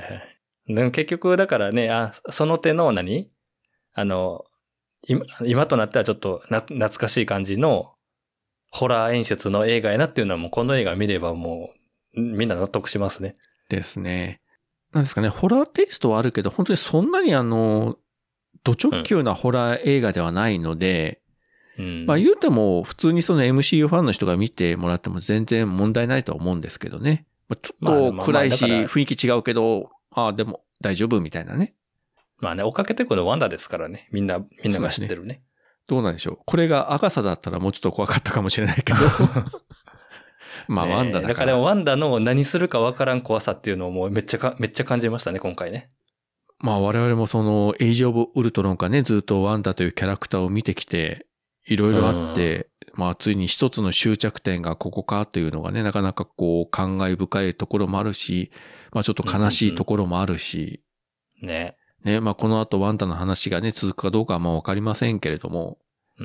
でも結局だからね、あ、その手の何あの、今、今となってはちょっとな懐かしい感じのホラー演出の映画やなっていうのはもうこの映画見ればもうみんな納得しますね。 ですね。なんですかね、ホラーテイストはあるけど、本当にそんなにあの、ド直球なホラー映画ではないので、うん、まあ言うても普通にその エムシーユー ファンの人が見てもらっても全然問題ないとは思うんですけどね。ちょっと暗いし雰囲気違うけど、ああでも大丈夫みたいなね。 まあね、追っかけてくるワンダですからね。みんな、みんなが知ってるね。ねどうなんでしょう。これがアガサだったらもうちょっと怖かったかもしれないけど。まあワンダだから。 だからワンダの何するかわからん怖さっていうのをもうめっちゃか、めっちゃ感じましたね、今回ね。 まあ我々もそのエイジオブウルトロンかね、ずっとワンダというキャラクターを見てきて、いろいろあって、まあついに一つの終着点がここかというのがね、なかなかこう感慨深いところもあるし、まあちょっと悲しいところもあるし。 うんうん、ね。 ね、まあこの後ワンダの話がね、続くかどうかはまあわかりませんけれども。 うん。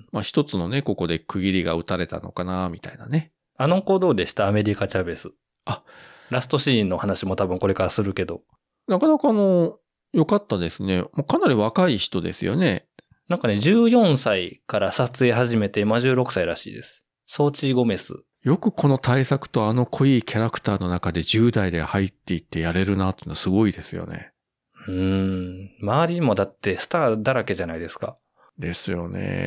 まあ一つのね、ここで区切りが打たれたのかな、みたいなね。 あの子どうでした？アメリカ・チャベス。 あ、 ラストシーンの話も多分これからするけど。 なかなかあの、良かったですね。もうかなり若い人ですよね。 なんかね、じゅうよんさいから撮影始めて、今じゅうろくさいらしいです。ソーチー・ゴメス。 よくこの大作とあの濃いキャラクターの中でじゅう代で入っていってやれるなっていうのはすごいですよね。 うーん。周りもだってスターだらけじゃないですか。 ですよね。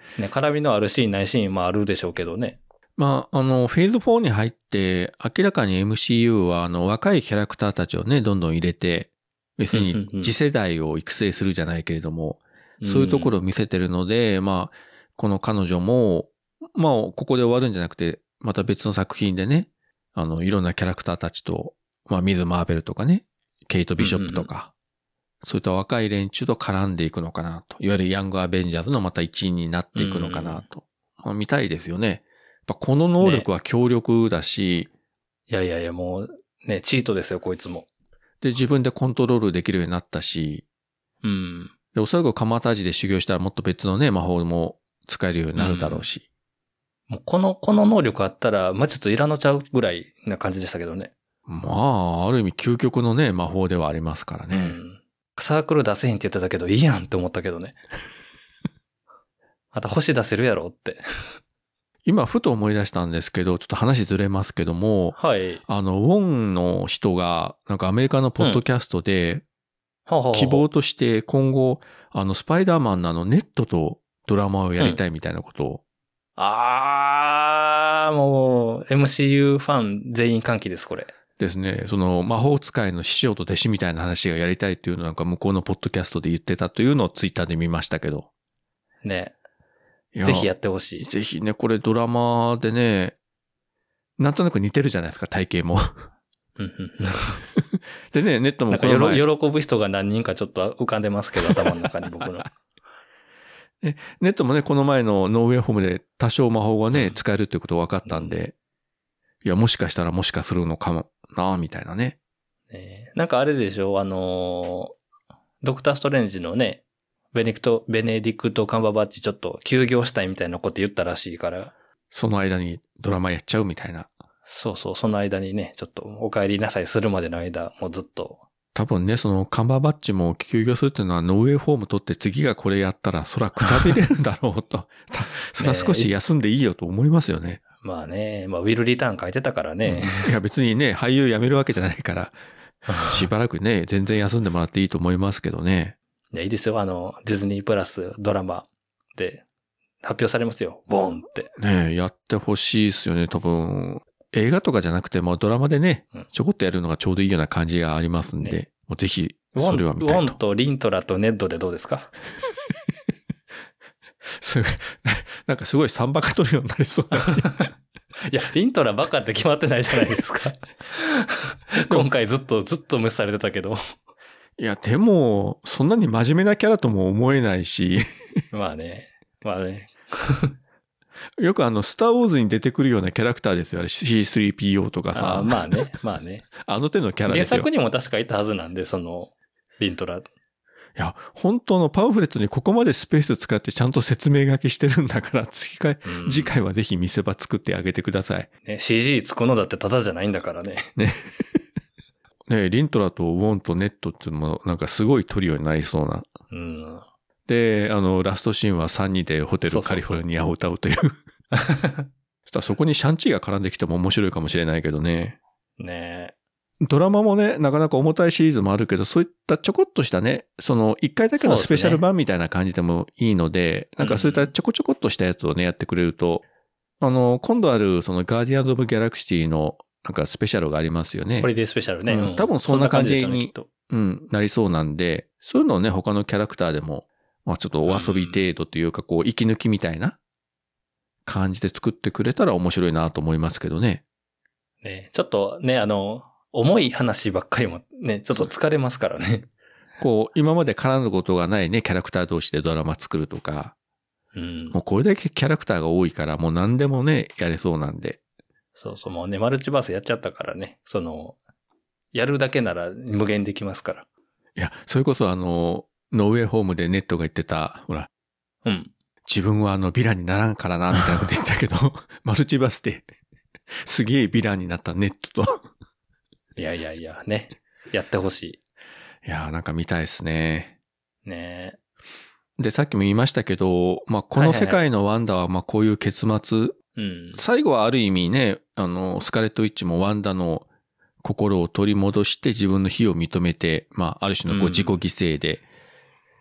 ね、絡みのあるシーンないシーンもあるでしょうけどね。 まあ、あの、フェーズフォーに入って、明らかに エムシーユー は、あの、若いキャラクターたちをね、どんどん入れて、別に次世代を育成するじゃないけれども、そういうところを見せてるので、まあ、この彼女も、まあ、ここで終わるんじゃなくて、また別の作品でね、あの、いろんなキャラクターたちと、まあ、ミズ・マーベルとかね、ケイト・ビショップとか、そういった若い連中と絡んでいくのかなと。いわゆるヤング・アベンジャーズのまた一員になっていくのかなと。まあ、見たいですよね。やっぱこの能力は強力だし、 ね、いやいやいや、もう、ね、チートですよ、こいつも。 で、自分でコントロールできるようになったし、 うん。 で、おそらく蒲田寺で修行したらもっと別のね、魔法も使えるようになるだろうし。 うん、もうこの、この能力あったら、魔術いらのちゃうぐらいな感じでしたけどね。 まあ、ある意味究極のね、魔法ではありますからね。うん、 サークル出せへんって言ってたけど、いいやんって思ったけどね。また星出せるやろって。 今、ふと思い出したんですけど、ちょっと話ずれますけども、 はい。 あの、ウォンの人が、なんかアメリカのポッドキャストで、 うん、 希望として今後、あの、スパイダーマンのあの、ネットとドラマをやりたいみたいなことを。うん、 あー、もう、エムシーユー ファン全員歓喜です、これ。 ですね。その魔法使いの師匠と弟子みたいな話がやりたいっていうのなんか向こうのポッドキャストで言ってたというのをツイッターで見ましたけど。 ね。ぜひやってほしい。 ぜひね、これドラマでね、なんとなく似てるじゃないですか、体型も。でね、ネットもこの前なんか喜ぶ人が何人かちょっと浮かんでますけど、頭の中に僕の。 ネットもね、この前のノーウェイホームで多少魔法がね、うん、使えるっていうこと分かったんで、いや、もしかしたらもしかするのかもなみたいなね。 ね、なんかあれでしょ、あのー、ドクターストレンジのね、ベネクト、ベネディクト・カンバーバッチちょっと休業したいみたいなこと言ったらしいから。 その間にドラマやっちゃうみたいな。 そうそう、その間にね、ちょっとお帰りなさいするまでの間、もうずっと。 多分ね、そのカンバーバッチも休業するっていうのはノーウェイホーム取って次がこれやったらそらくたびれるんだろうと。そら少し休んでいいよと思いますよね。 まあね、まあウィル・リターン書いてたからね。 うん、いや別にね、俳優辞めるわけじゃないから、しばらくね、全然休んでもらっていいと思いますけどね。 いや、いいですよ。あの、ディズニープラスドラマで発表されますよ。ボーンって。 ねえ、やってほしいですよね。多分、映画とかじゃなくてもドラマでね、ちょこっとやるのがちょうどいいような感じがありますんで、ね、もうぜひ、それは見たいと。 ウォンとリントラとネッドでどうですか？ すごい、なんかすごいサンバカトリオになりそうな。 いや、リントラバカって決まってないじゃないですか。今回ずっとずっと無視されてたけど。 いや、でも、そんなに真面目なキャラとも思えないし。 まあね。まあね。 よくあの、スターウォーズに出てくるようなキャラクターですよ。あれ シースリーピーオー とかさ。 あまあね。まあね。 あの手のキャラですよ。 原作にも確かいたはずなんで、その、リントラ。 いや、本当のパンフレットにここまでスペース使ってちゃんと説明書きしてるんだから、次回、うん、次回はぜひ見せ場作ってあげてください。 ね、シージー つくのだってただじゃないんだからね。 ね。ね、リントラとウォンとネットっていうのもなんかすごいトリオになりそうな。 うん、 で、あの、ラストシーンはさんにんでホテルカリフォルニアを歌うという。そしたらそこにシャンチーが絡んできても面白いかもしれないけどね。 ねえ。 ドラマもね、なかなか重たいシリーズもあるけど、そういったちょこっとしたね、そのいっかいだけのスペシャル版みたいな感じでもいいので、なんかそういったちょこちょこっとしたやつをね、やってくれると、あの、今度あるそのガーディアンズ・オブ・ギャラクシーのなんかスペシャルがありますよね。 ホリデースペシャルね。 うん、多分そんな感じに、うん、なりそうなんで、そういうのをね、他のキャラクターでも、まあちょっとお遊び程度というか、こう、息抜きみたいな感じで作ってくれたら面白いなと思いますけどね。 ね、ちょっとね、あの、重い話ばっかりもね、ちょっと疲れますからね。 こう、今まで絡んだことがないね、キャラクター同士でドラマ作るとか、 うん、 もうこれだけキャラクターが多いから、もう何でもね、やれそうなんで。 そうそう、もうね、マルチバースやっちゃったからね、その、やるだけなら無限できますから。 いや、それこそあの、ノーウェイホームでネットが言ってた、ほら、 うん。 自分はあの、ヴィランにならんからな、みたいなこと言ったけど、マルチバースで、すげえヴィランになったネットと。 いやいやいや、ね。やってほしい。 いやーなんか見たいですね。 ねえ。で、さっきも言いましたけど、まあ、この世界のワンダは、まあ、こういう結末、 うん、 最後はある意味ね、あの、スカレット・ウィッチもワンダの心を取り戻して自分の非を認めて、まあ、ある種のこう自己犠牲で、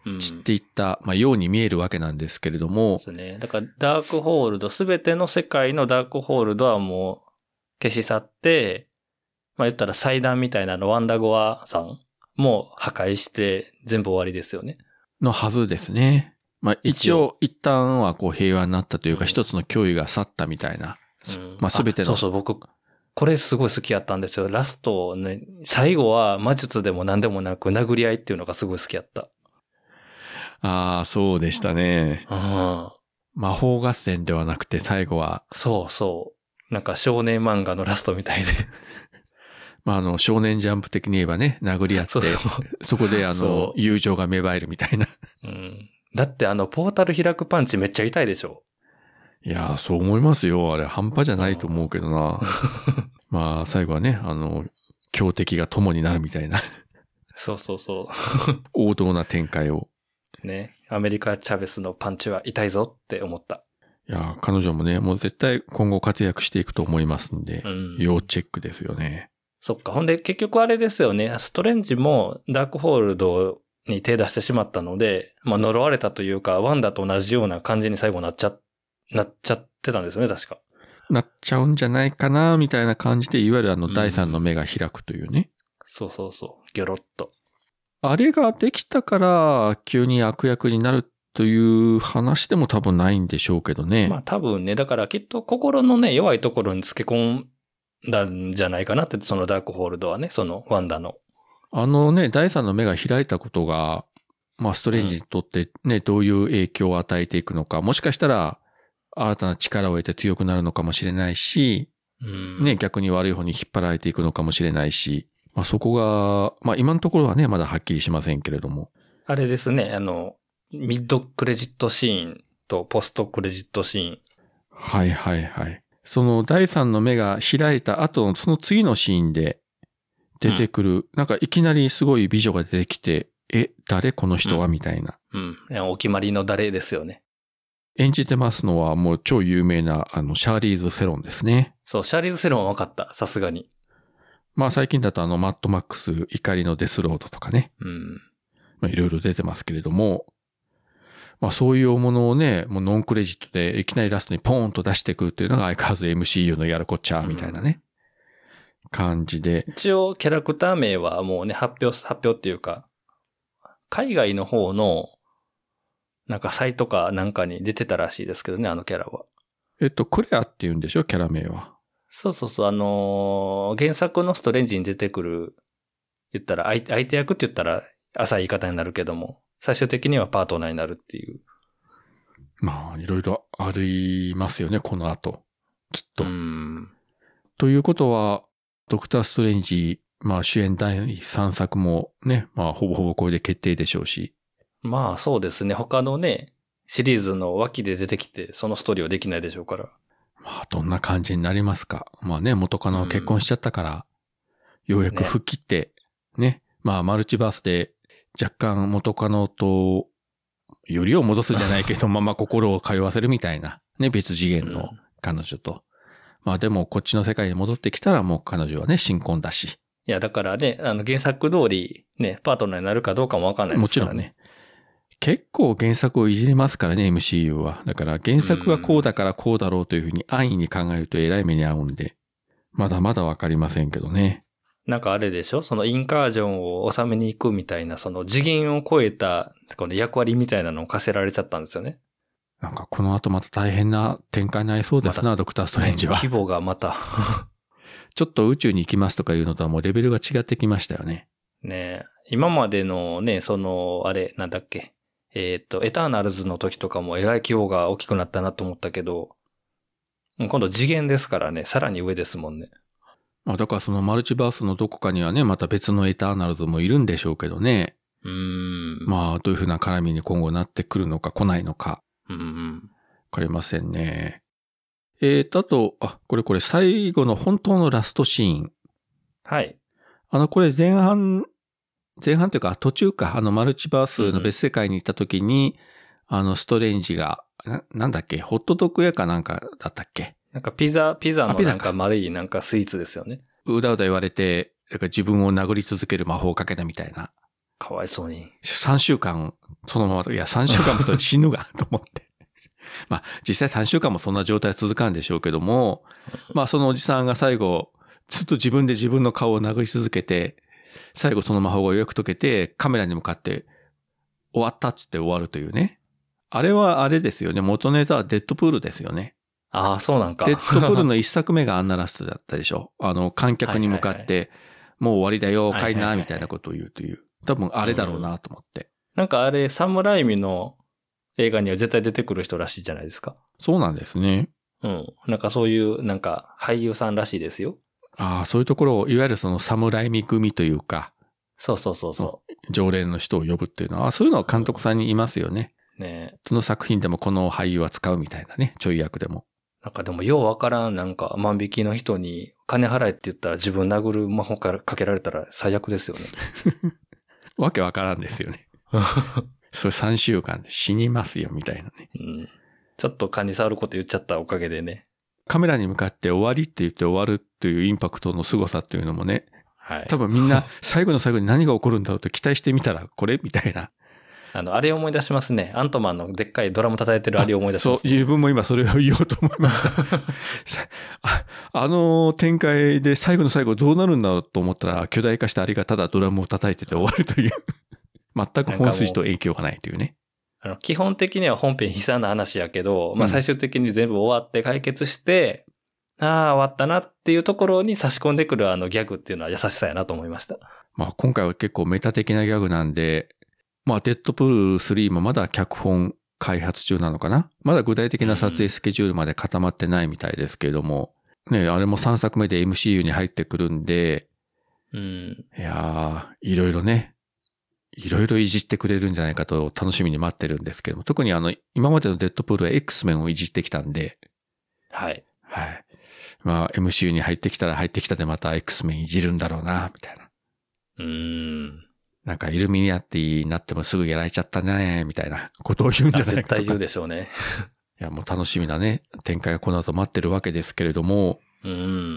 散っていった、まあ、ように見えるわけなんですけれども。 そうね。だから、ダークホールド、すべての世界のダークホールドはもう消し去って、まあ言ったら祭壇みたいなのワンダゴアさんも破壊して全部終わりですよね。 のはずですね。まあ一応一旦はこう平和になったというか、うん、一つの脅威が去ったみたいな。うん、まあすべての。 そうそう、僕、これすごい好きやったんですよ。ラストね、最後は魔術でも何でもなく殴り合いっていうのがすごい好きやった。 ああ、そうでしたね。 うん。 魔法合戦ではなくて最後は。 そうそう。なんか少年漫画のラストみたいで。 まああの少年ジャンプ的に言えばね、殴り合って、そうそうそこであの友情が芽生えるみたいな。 うん。だってあのポータル開くパンチめっちゃ痛いでしょ。 いやー、そう思いますよ。あれ半端じゃないと思うけどな。まあ最後はね、あの、強敵が友になるみたいな。 そうそうそう。 王道な展開を。 ね。アメリカ・チャベスのパンチは痛いぞって思った。 いやー、彼女もね、もう絶対今後活躍していくと思いますんで、うん、要チェックですよね。 そっか。ほんで結局あれですよね。ストレンジもダークホールドに手出してしまったので、まあ呪われたというか、ワンダと同じような感じに最後なっちゃ、なっちゃってたんですよね、確か。 なっちゃうんじゃないかな、みたいな感じで、いわゆるあの第三の目が開くというね。うん、 そうそうそう。ギョロッと。 あれができたから、急に悪役になるという話でも多分ないんでしょうけどね。 まあ多分ね、だからきっと心のね、弱いところにつけ込んだんじゃないかなって、そのダークホールドはね、そのワンダの。 あのね、第三の目が開いたことが、まあストレンジにとってね、うん、どういう影響を与えていくのか、もしかしたら、新たな力を得て強くなるのかもしれないし、うん、ね、逆に悪い方に引っ張られていくのかもしれないし、まあそこが、まあ今のところはね、まだはっきりしませんけれども。 あれですね、あの、ミッドクレジットシーンとポストクレジットシーン。 はいはいはい。その第三の目が開いた後のその次のシーンで出てくる、うん、なんかいきなりすごい美女が出てきて、え、誰この人は、うん、みたいな。 うん。いや、お決まりの誰ですよね。 演じてますのはもう超有名なあのシャーリーズ・セロンですね。 そう、シャーリーズ・セロンは分かった。さすがに。 まあ最近だとあのマッドマックス怒りのデスロードとかね。 うん。 まあいろいろ出てますけれども、まあそういうものをね、もうノンクレジットでいきなりラストにポーンと出していくっていうのが相変わらず エムシーユー のやるこっちゃみたいなね、うん、感じで。 一応キャラクター名はもうね、発表、発表っていうか、海外の方のなんかサイトかなんかに出てたらしいですけどね、あのキャラは。 えっと、クレアって言うんでしょ、キャラ名は。 そうそうそう、あのー、原作のストレンジに出てくる、言ったら相手、相手役って言ったら浅い言い方になるけども、最終的にはパートナーになるっていう。 まあ、いろいろありますよね、この後。きっと。 うん。 ということは、ドクターストレンジ、まあ主演だいさんさくもね、まあほぼほぼこれで決定でしょうし。 まあそうですね。他のね、シリーズの脇で出てきて、そのストーリーはできないでしょうから。 まあどんな感じになりますか。まあね、元カノ結婚しちゃったから、うん、ようやく吹っ切って、ね、ね、まあマルチバースで若干元カノと、よりを戻すじゃないけど、まあまあ心を通わせるみたいな、ね、別次元の彼女と。うん、まあでもこっちの世界に戻ってきたらもう彼女はね、新婚だし。 いやだからね、あの原作通りね、パートナーになるかどうかもわかんないですからね。もちろんね。 結構原作をいじりますからね、エムシーユー は。だから原作がこうだからこうだろうというふうに安易に考えるとえらい目に遭うんで、まだまだわかりませんけどね。 なんかあれでしょ、そのインカージョンを収めに行くみたいな、その次元を超えたこの役割みたいなのを課せられちゃったんですよね。 なんかこの後また大変な展開になりそうですな、ドクターストレンジは。 規模がまた。 ちょっと宇宙に行きますとかいうのとはもうレベルが違ってきましたよね。 ねえ。今までのね、その、あれ、なんだっけ。えっと、エターナルズの時とかもえらい規模が大きくなったなと思ったけど、今度次元ですからね、さらに上ですもんね。 まあだからそのマルチバースのどこかにはね、また別のエターナルズもいるんでしょうけどね。 うーん。 まあどういうふうな絡みに今後なってくるのか来ないのか。 うんうん。わかりませんね。えーと、あと、あ、これこれ最後の本当のラストシーン。 はい。 あの、これ前半、前半というか途中か、あのマルチバースの別世界に行った時に、うん、あのストレンジが、な、なんだっけ、ホットドッグ屋かなんかだったっけ。 なんかピザ、ピザのなんか丸いなんかスイーツですよね。 うだうだ言われて、なんか自分を殴り続ける魔法をかけたみたいな。 かわいそうに。 さんしゅうかん、そのまま、いや、さんしゅうかんもと死ぬが、と思って。まあ、実際さんしゅうかんもそんな状態続かんでしょうけども、まあ、そのおじさんが最後、ずっと自分で自分の顔を殴り続けて、最後その魔法がようやく解けて、カメラに向かって、終わったっつって終わるというね。あれはあれですよね。元ネタはデッドプールですよね。 ああ、そうなんか。 デッドプールの一作目がアンナラストだったでしょ。あの、観客に向かって、はいはいはい、もう終わりだよ、帰んな、みたいなことを言うという。多分あれだろうなと思って。 うん、なんかあれ、サムライミの映画には絶対出てくる人らしいじゃないですか。 そうなんですね。 うん。なんかそういう、なんか俳優さんらしいですよ。 ああ、そういうところを、いわゆるそのサムライミ組というか。 そうそうそうそう。 常連の人を呼ぶっていうのは、そういうのは監督さんにいますよね。 うん、ねえ。 その作品でもこの俳優は使うみたいなね、ちょい役でも。 なんかでもようわからん、なんか万引きの人に金払えって言ったら自分殴る魔法からかけられたら最悪ですよね。 わけわからんですよね。それさんしゅうかんで死にますよみたいなね。 うん。ちょっと勘に触ること言っちゃったおかげでね。 カメラに向かって終わりって言って終わるっていうインパクトの凄さっていうのもね。 はい。 多分みんな最後の最後に何が起こるんだろうと期待してみたらこれみたいな。 あの、あれを思い出しますね。アントマンのでっかいドラム叩いてるあれを思い出します、ね。 そう、自分も今それを言おうと思いました。あ, あの展開で最後の最後どうなるんだろうと思ったら巨大化したあれがただドラムを叩いてて終わるという。全く本筋と影響がないというね。 あの基本的には本編悲惨な話やけど、まあ最終的に全部終わって解決して、うん、ああ、終わったなっていうところに差し込んでくるあのギャグっていうのは優しさやなと思いました。 まあ今回は結構メタ的なギャグなんで、まあデッドプールスリーもまだ脚本開発中なのかな？まだ具体的な撮影スケジュールまで固まってないみたいですけれども、ね、あれもさんさくめで エムシーユー に入ってくるんで、 うん、 いやー、いろいろね、いろいろいじってくれるんじゃないかと楽しみに待ってるんですけども、特にあの、今までのデッドプールは X メンをいじってきたんで、 はい。 はい。まあ エムシーユー に入ってきたら入ってきたでまた X メンいじるんだろうな、みたいな。 うーん。 なんかイルミナティになってもすぐやられちゃったね、みたいなことを言うんじゃないかとか。 絶対言うでしょうね。 いや、もう楽しみなね、展開がこの後待ってるわけですけれども、 うん。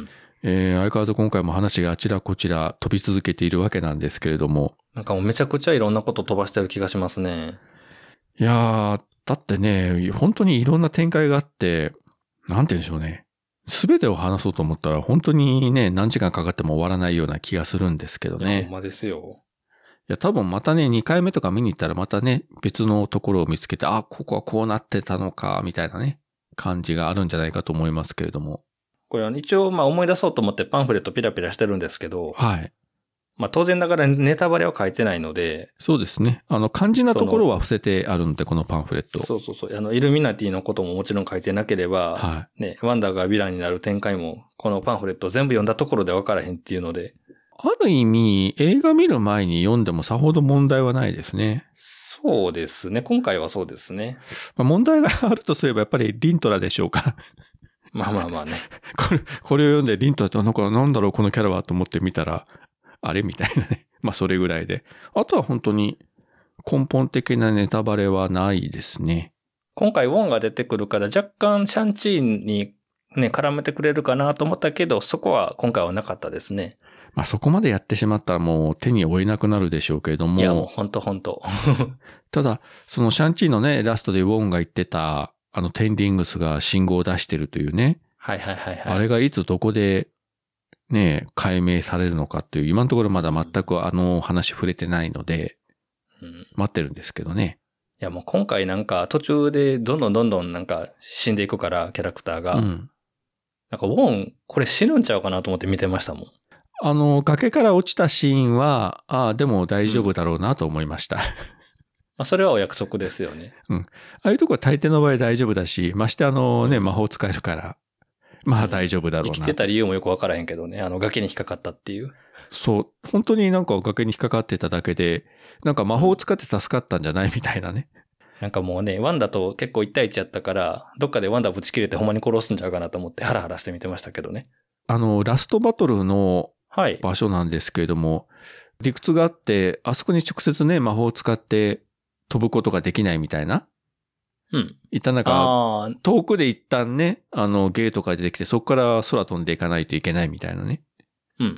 えー、相変わらず今回も話があちらこちら飛び続けているわけなんですけれども。 なんかもうめちゃくちゃいろんなこと飛ばしてる気がしますね。 いやー、だってね、本当にいろんな展開があって、なんて言うんでしょうね。すべてを話そうと思ったら本当にね、何時間かかっても終わらないような気がするんですけどね。 いや、ほんまですよ。 いや、多分またね、にかいめとか見に行ったらまたね、別のところを見つけて、あ、ここはこうなってたのか、みたいなね、感じがあるんじゃないかと思いますけれども。 これは一応まあ思い出そうと思ってパンフレットピラピラしてるんですけど、 はい。 まあ当然ながらネタバレは書いてないので。 そうですね。あの、肝心なところは伏せてあるんで、このパンフレット。 そうそうそう。あの、イルミナティのことももちろん書いてなければ、 はい。 ね、ワンダーがヴィランになる展開も、このパンフレット全部読んだところで分からへんっていうので。 ある意味、映画見る前に読んでもさほど問題はないですね。 そうですね。今回はそうですね。 まあ、問題があるとすればやっぱりリントラでしょうか。 まあまあまあね。 これ、これを読んでリントラってなんかなんだろうこのキャラはと思って見たら、あれみたいなね。まあそれぐらいで。あとは本当に根本的なネタバレはないですね。 今回ウォンが出てくるから若干シャンチーにね、絡めてくれるかなと思ったけど、そこは今回はなかったですね。 まあそこまでやってしまったらもう手に負えなくなるでしょうけれども。 いやもうほんとほんと。 ただ、そのシャンチーのね、ラストでウォンが言ってた、あのテンリングスが信号を出してるというね。 はいはいはいはい。 あれがいつどこでね、解明されるのかっていう、今のところまだ全くあの話触れてないので、うん、待ってるんですけどね。 いやもう今回なんか途中でどんどんどんどんなんか死んでいくからキャラクターが。うん、なんかウォン、これ死ぬんちゃうかなと思って見てましたもん。 あの、崖から落ちたシーンは、ああ、でも大丈夫だろうなと思いました。うん、まあそれはお約束ですよね。 うん。ああいうとこは大抵の場合大丈夫だし、ましてあのね、うん、魔法使えるから、まあ大丈夫だろうな、うん。 生きてた理由もよくわからへんけどね、あの崖に引っかかったっていう。 そう。本当になんか崖に引っかかってただけで、なんか魔法を使って助かったんじゃないみたいなね。 なんかもうね、ワンダと結構一対一やったから、どっかでワンダぶち切れてほんまに殺すんちゃうかなと思ってハラハラして見てましたけどね。 あの、ラストバトルのはい。 場所なんですけれども、はい、理屈があって、あそこに直接ね、魔法を使って飛ぶことができないみたいな。 うん。 一旦なんか、遠くで一旦ね、あの、ゲートから出てきて、そこから空飛んでいかないといけないみたいなね。 うん。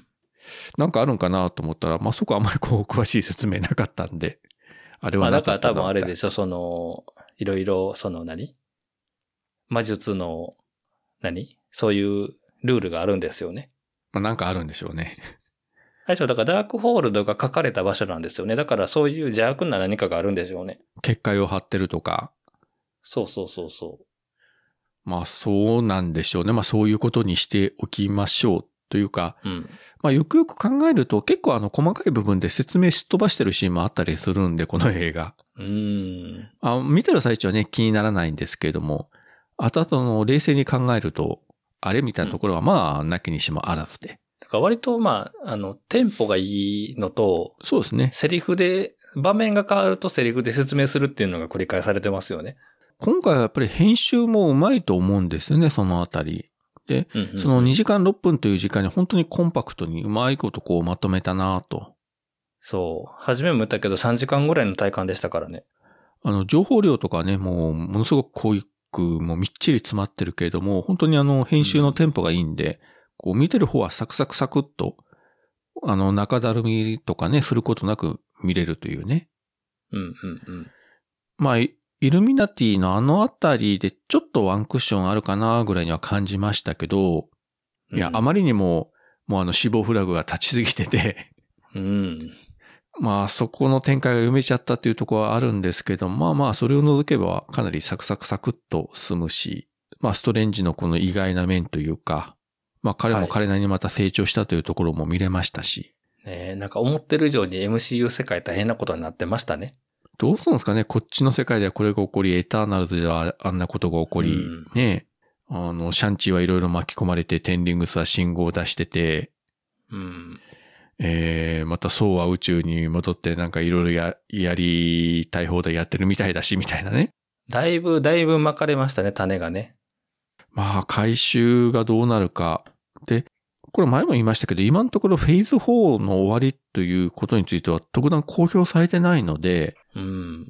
なんかあるんかなと思ったら、まあ、そこはあんまりこう、詳しい説明なかったんで、あれまあだかはなかったなら多分あれでしょ、その、いろいろ、その何魔術の、何そういうルールがあるんですよね。 まあ、なんかあるんでしょうね。 最初、だからダークホールドが書かれた場所なんですよね。だからそういう邪悪な何かがあるんでしょうね。 結界を張ってるとか。 そうそうそうそう。 まあ、そうなんでしょうね。まあ、そういうことにしておきましょう。というか、 うん。 まあ、よくよく考えると、結構あの、細かい部分で説明しっ飛ばしてるシーンもあったりするんで、この映画。 うーん。 あ、見てる最中はね、気にならないんですけれども、後々の冷静に考えると、あれみたいなところはまあ、なきにしもあらずで。 だから割とまあ、あの、テンポがいいのと、 そうですね。 セリフで、場面が変わるとセリフで説明するっていうのが繰り返されてますよね。 今回はやっぱり編集もうまいと思うんですよね、そのあたり。で、 うんうんうん、 そのにじかんろっぷんという時間に本当にコンパクトにうまいことこうまとめたなと。 そう。初めも言ったけどさんじかんぐらいの体感でしたからね。 あの、情報量とかね、もう、ものすごく濃いく、もうみっちり詰まってるけれども、本当にあの、編集のテンポがいいんで、うん、こう見てる方はサクサクサクっと、あの、中だるみとかね、することなく見れるというね。 うんうんうん。 まあ、イルミナティのあのあたりでちょっとワンクッションあるかなぐらいには感じましたけど、いや、うん、あまりにも、もうあの死亡フラグが立ちすぎてて、 うん。 まあそこの展開が読めちゃったっていうところはあるんですけど、まあまあそれを除けばかなりサクサクサクっと進むし、まあストレンジのこの意外な面というか、まあ彼も彼なりにまた成長したというところも見れましたし。 はい、ねえ、なんか思ってる以上に エムシーユー 世界大変なことになってましたね。 どうするんですかね、こっちの世界ではこれが起こり、エターナルズではあんなことが起こり、うん、ねえ、あの、シャンチーはいろいろ巻き込まれて、テンリングスは信号を出してて、 うん。 えー、またソウは宇宙に戻ってなんかいろいろや、やりたい放題やってるみたいだし、みたいなね。 だいぶ、だいぶ巻かれましたね、種がね。 まあ、回収がどうなるか。で、これ前も言いましたけど、今のところフェーズフォーの終わりということについては特段公表されてないので、 うん、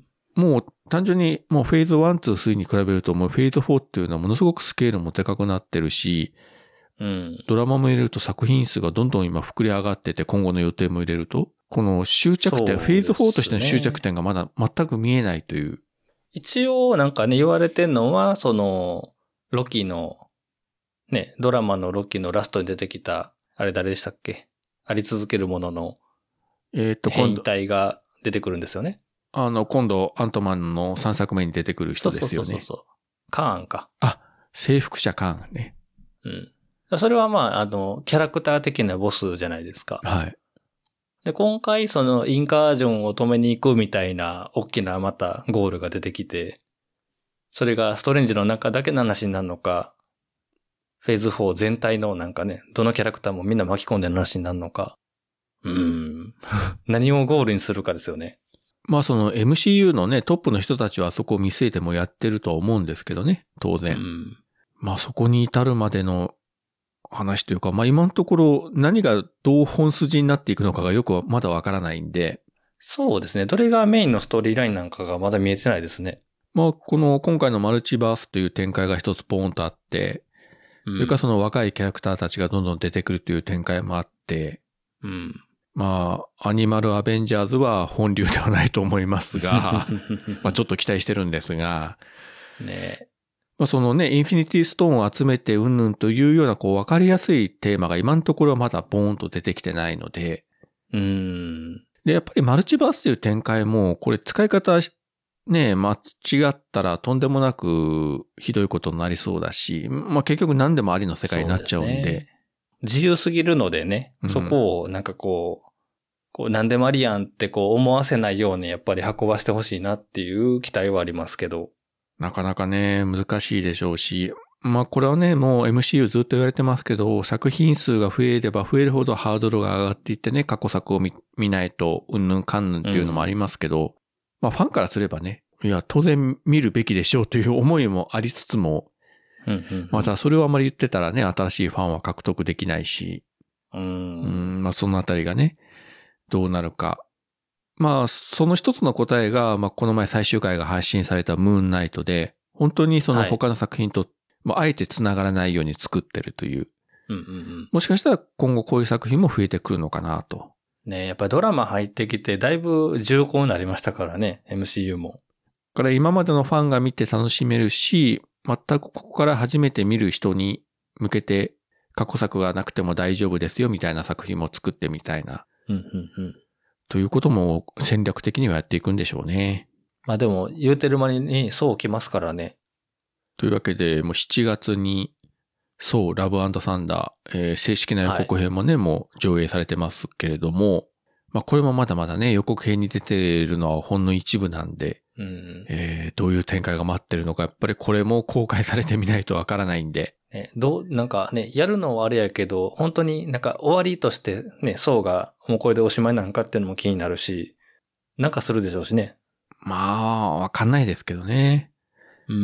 もう単純にもうフェーズワン、ツー、スリーに比べるともうフェーズフォーっていうのはものすごくスケールもでかくなってるし、 うん、 ドラマも入れると作品数がどんどん今膨れ上がってて、今後の予定も入れると、この終着点、フェーズフォーとしての終着点がまだ全く見えないという。 一応なんかね、言われてんのは、その、ロキの、ね、ドラマのロキのラストに出てきた、あれ誰でしたっけ？あり続けるものの、 えっと、 変異体が出てくるんですよね。 あの、今度、アントマンのさんさくめに出てくる人ですよね。 そうそうそうそう。カーンか。 あ、征服者カーンね。 うん。それはまあ、あの、キャラクター的なボスじゃないですか。 はい。 で、今回そのインカージョンを止めに行くみたいな大きなまたゴールが出てきて、それがストレンジの中だけの話になるのか、フェーズフォー全体のなんかね、どのキャラクターもみんな巻き込んでの話になるのか。うん。何をゴールにするかですよね。 まあその エムシーユー のね、トップの人たちはそこを見据えてもやってるとは思うんですけどね、当然。うん、まあそこに至るまでの話というか、まあ今のところ何がどう本筋になっていくのかがよくまだわからないんで。 そうですね。どれがメインのストーリーラインなんかがまだ見えてないですね。 まあこの今回のマルチバースという展開が一つポーンとあって、うん、それからその若いキャラクターたちがどんどん出てくるという展開もあって、 うん、 まあアニマルアベンジャーズは本流ではないと思いますが、まあちょっと期待してるんですが、 ね。 まあ、そのね、インフィニティストーンを集めてうんぬんというようなこう分かりやすいテーマが今のところはまだボーンと出てきてないので。 うーん。 で、やっぱりマルチバースという展開も、これ使い方ね、間違ったらとんでもなくひどいことになりそうだし、まあ結局何でもありの世界になっちゃうんで。 そうですね、自由すぎるのでね、そこをなんかこう、うん、こう何でもありやんってこう思わせないようにやっぱり運ばしてほしいなっていう期待はありますけど。 なかなかね、難しいでしょうし、まあこれはね、もう エムシーユー ずっと言われてますけど、作品数が増えれば増えるほどハードルが上がっていってね、過去作を 見, 見ないとうんぬんかんぬんっていうのもありますけど、うん、まあファンからすればね、いや当然見るべきでしょうという思いもありつつも、 うんうんうん、 またそれをあまり言ってたらね、新しいファンは獲得できないし、 うん、 うんまあそのあたりがね、どうなるか。まあ、その一つの答えが、まあ、この前最終回が配信されたムーンナイトで、本当にその他の作品と、はい、まあ、あえて繋がらないように作ってるという。 うんうんうん。 もしかしたら今後こういう作品も増えてくるのかなと。 ね、やっぱりドラマ入ってきてだいぶ重厚になりましたからね、エムシーユー も。 だから今までのファンが見て楽しめるし、全くここから初めて見る人に向けて過去作がなくても大丈夫ですよみたいな作品も作ってみたいな。 うんうんうん。 ということも戦略的にはやっていくんでしょうね。 まあでも言うてる間にそう来ますからね。 というわけで、もうしちがつに、そう、ラブ&サンダー、えー正式な予告編もね、はい、もう上映されてますけれども、まあこれもまだまだね、予告編に出ているのはほんの一部なんで、 うんえー、どういう展開が待ってるのか、やっぱりこれも公開されてみないとわからないんで。 ね、どう、なんかね、やるのはあれやけど、本当になんか終わりとしてね、そうがもうこれでおしまいなんかっていうのも気になるし、なんかするでしょうしね。 まあ、わかんないですけどね。 うん。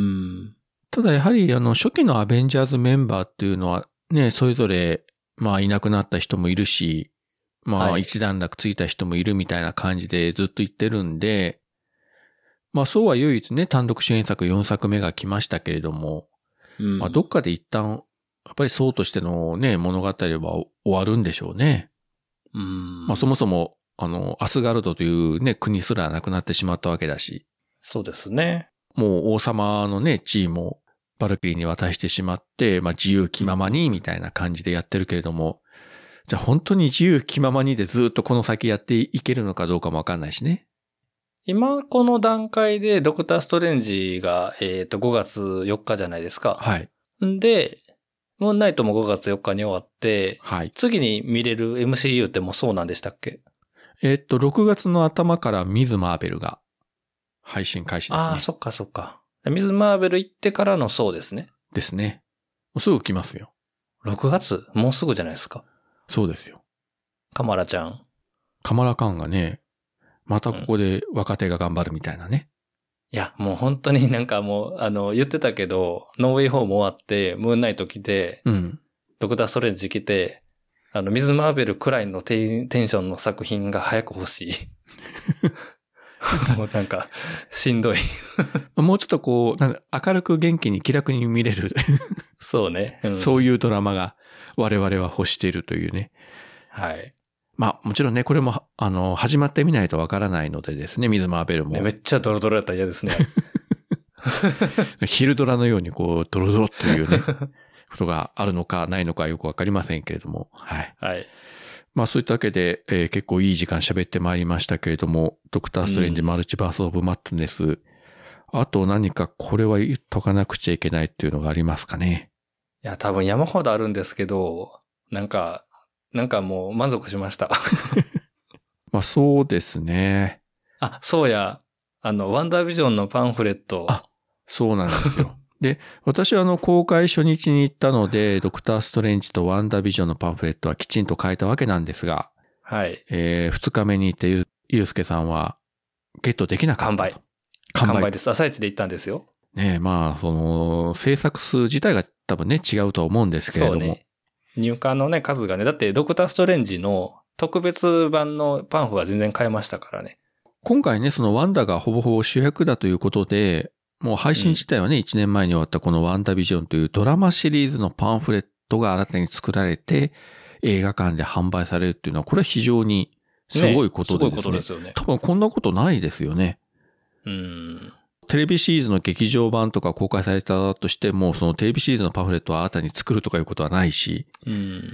ただやはりあの初期のアベンジャーズメンバーっていうのはね、それぞれまあいなくなった人もいるし、まあ一段落ついた人もいるみたいな感じでずっと言ってるんで、まあそうは唯一ね、単独主演作よんさくめが来ましたけれども、うん、まあどっかで一旦、やっぱりそうとしてのね、物語は終わるんでしょうね。 うん、 まあそもそも、あの、アスガルドというね、国すらなくなってしまったわけだし。 そうですね。 もう王様のね、地位もバルキリーに渡してしまって、まあ自由気ままにみたいな感じでやってるけれども、じゃあ本当に自由気ままにでずっとこの先やっていけるのかどうかもわかんないしね。 今この段階でドクターストレンジが、えっとごがつよっかじゃないですか。 はい。 んで、ムーンナイトもごがつよっかに終わって、 はい。 次に見れる エムシーユー ってもうそうなんでしたっけ？ えっと、ろくがつの頭からミズ・マーベルが配信開始ですね。 ああ、そっかそっか。ミズ・マーベル行ってからのそうですね。 ですね。もうすぐ来ますよ。 ろくがつ？もうすぐじゃないですか。 そうですよ。 カマラちゃん。 カマラカーンがね、またここで若手が頑張るみたいなね。 うん、いや、もう本当になんかもう、あの、言ってたけど、ノーウェイホーム終わって、ムーンナイト来て、 うん。 ドクターストレンジ来て、あの、ミズ・マーベルくらいのテンションの作品が早く欲しい。もうなんか、しんどい。 もうちょっとこう、なんか明るく元気に気楽に見れる。 そうね、 うん。そういうドラマが我々は欲しているというね。 はい。 まあもちろんね、これも、あの、始まってみないとわからないのでですね、ミズ・マーベルも。 ね、めっちゃドロドロやったら嫌ですね。 昼ドラのようにこう、ドロドロというね、ことがあるのかないのかよくわかりませんけれども。はい。 はい。 まあそういったわけで、えー、結構いい時間喋ってまいりましたけれども、ドクターストレンジマルチバースオブマットネス、うん、あと何かこれは言っとかなくちゃいけないっていうのがありますかね。 いや、多分山ほどあるんですけど、なんか、なんかもう満足しました。 まあそうですね。 あ、そうや、あの、ワンダービジョンのパンフレット。 あ、そうなんですよ。で、私はあの公開初日に行ったので、ドクターストレンジとワンダービジョンのパンフレットはきちんと書いたわけなんですが、 はい。 えー、二日目に行ってゆ、ゆうすけさんはゲットできなかった。 完売。完売。完売です。朝一で行ったんですよ。 ねえ、まあ、その、制作数自体が多分ね、違うとは思うんですけれども。そうね。 入荷のね、数がね、だってドクターストレンジの特別版のパンフは全然買えましたからね。 今回ね、そのワンダがほぼほぼ主役だということで、もう配信自体はね、うん、いちねんまえに終わったこのワンダビジョンというドラマシリーズのパンフレットが新たに作られて、映画館で販売されるっていうのは、これは非常にすごいことでですね。ね、すごいことですよね。多分こんなことないですよね。 うん。 テレビシリーズの劇場版とか公開されたとしても、そのテレビシリーズのパンフレットは新たに作るとかいうことはないし。 うん。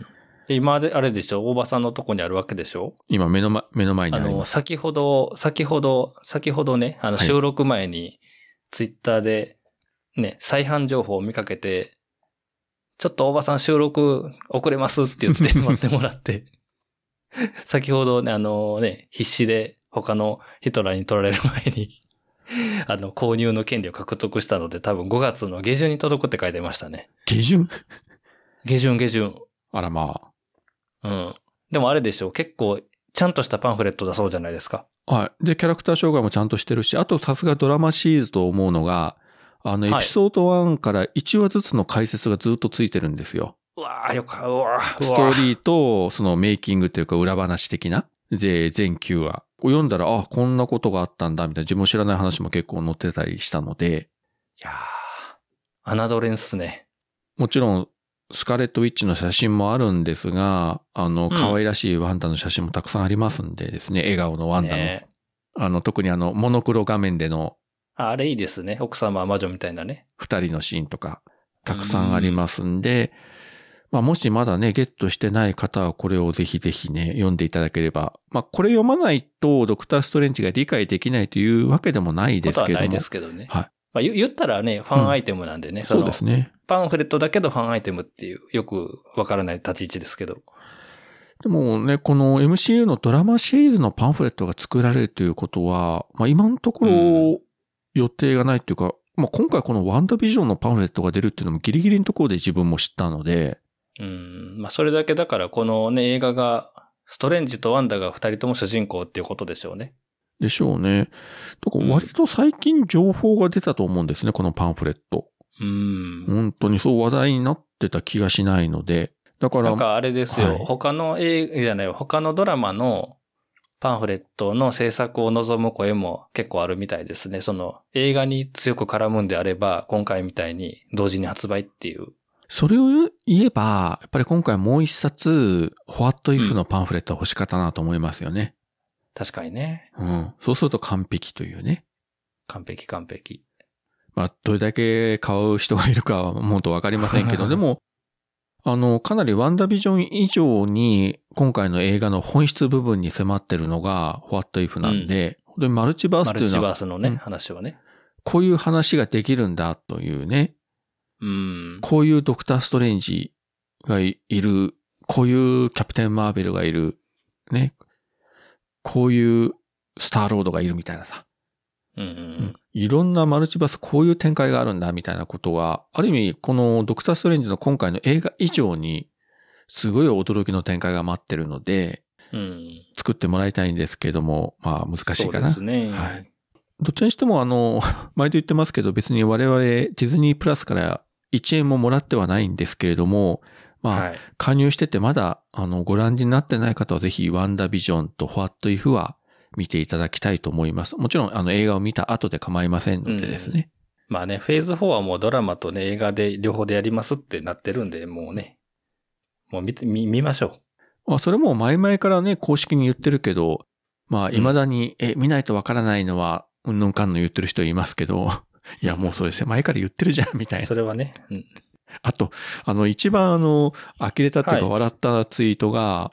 今で、あれでしょ、大場さんのとこにあるわけでしょ？ 今目の前、目の前にあります。あの、 先ほど、先ほど、先ほどね、あの、収録前に、ツイッターで、ね、再販情報を見かけて、ちょっと大場さん収録遅れますって言って待ってもらって、先ほどね、あのね、必死で他の人らに取られる前に、あの、購入の権利を獲得したので、多分ごがつの下旬に届くって書いてましたね。 下旬下旬、下旬。 あらまあ。うん。でもあれでしょう、結構、ちゃんとしたパンフレットだそうじゃないですか。 はい。で、キャラクター紹介もちゃんとしてるし、あとさすがドラマシリーズと思うのが、あの、エピソードワンからいちわずつの解説がずっとついてるんですよ。 うわぁ、よか、うわぁ。 ストーリーと、そのメイキングというか裏話的な。で、全きゅうわを読んだら、あ、こんなことがあったんだ、みたいな自分も知らない話も結構載ってたりしたので。 いやー、侮れんっすね。 もちろん、 スカーレット・ウィッチの写真もあるんですが、あの、 ん可愛らしいワンダの写真もたくさんありますんでですね、笑顔のワンダの。 ねあの、特にあの、モノクロ画面でのああれいいですね。奥様は魔女みたいなね。 二人のシーンとか、たくさんありますんで、まあ、もしまだね、ゲットしてない方はこれをぜひぜひね、読んでいただければ。まあ、これ読まないと、ドクター・ストレンジが理解できないというわけでもないですけども。 ことはないですけどね。 はい。 まあ、言言ったらね、ファンアイテムなんでね。 そうですね。 パンフレットだけどファンアイテムっていう、よくわからない立ち位置ですけど。 でもね、この エムシーユー のドラマシリーズのパンフレットが作られるということは、まあ今のところ予定がないっていうか、うん、まあ今回このワンダビジョンのパンフレットが出るっていうのもギリギリのところで自分も知ったので。 うん。まあそれだけだからこのね映画が、ストレンジとワンダが二人とも主人公っていうことでしょうね。 でしょうね。だから割と最近情報が出たと思うんですね、このパンフレット。 うん。 本当にそう話題になってた気がしないので。だから。 なんかあれですよ。 はい、 他の映画じゃない、他のドラマのパンフレットの制作を望む声も結構あるみたいですね。その映画に強く絡むんであれば、今回みたいに同時に発売っていう。 それを言えば、やっぱり今回もう一冊、What If のパンフレットは欲しかったなと思いますよね。 うん、確かにね。 うん。そうすると完璧というね。 完璧完璧。 まあ、どれだけ買う人がいるかはもっとわかりませんけど、でも、あの、かなりワンダビジョン以上に今回の映画の本質部分に迫ってるのが What If なんで、うん、本当にマルチバースというのは。マルチバースのね、 うん、 話はね。 こういう話ができるんだというね。 うん、 こういうドクターストレンジがいる、こういうキャプテンマーベルがいる、ね。こういうスターロードがいるみたいなさ。 うんうんうん、 いろんなマルチバースこういう展開があるんだみたいなことは、ある意味このドクターストレンジの今回の映画以上にすごい驚きの展開が待ってるので、 うん、 作ってもらいたいんですけども、まあ難しいかな。 そうですね。 はい。どっちにしてもあの、毎度言ってますけど別に我々ディズニープラスからいちえんももらってはないんですけれども、まあ、はい、加入しててまだあのご覧になってない方はぜひワンダビジョンと What If は見ていただきたいと思います。もちろんあの映画を見た後で構いませんのでですね。 うん、まあね、フェーズフォーはもうドラマとね映画で両方でやりますってなってるんで、もうね、もう見て、見、見ましょう。まあそれも前々からね、公式に言ってるけど、まあ未だに、うん、え、見ないとわからないのは、うんぬんかんぬん言ってる人いますけど、いやもうそうですよ。前から言ってるじゃん、みたいな。 それはね。うん、 あと、あの一番あの、呆れたっていうか笑ったツイートが、はい、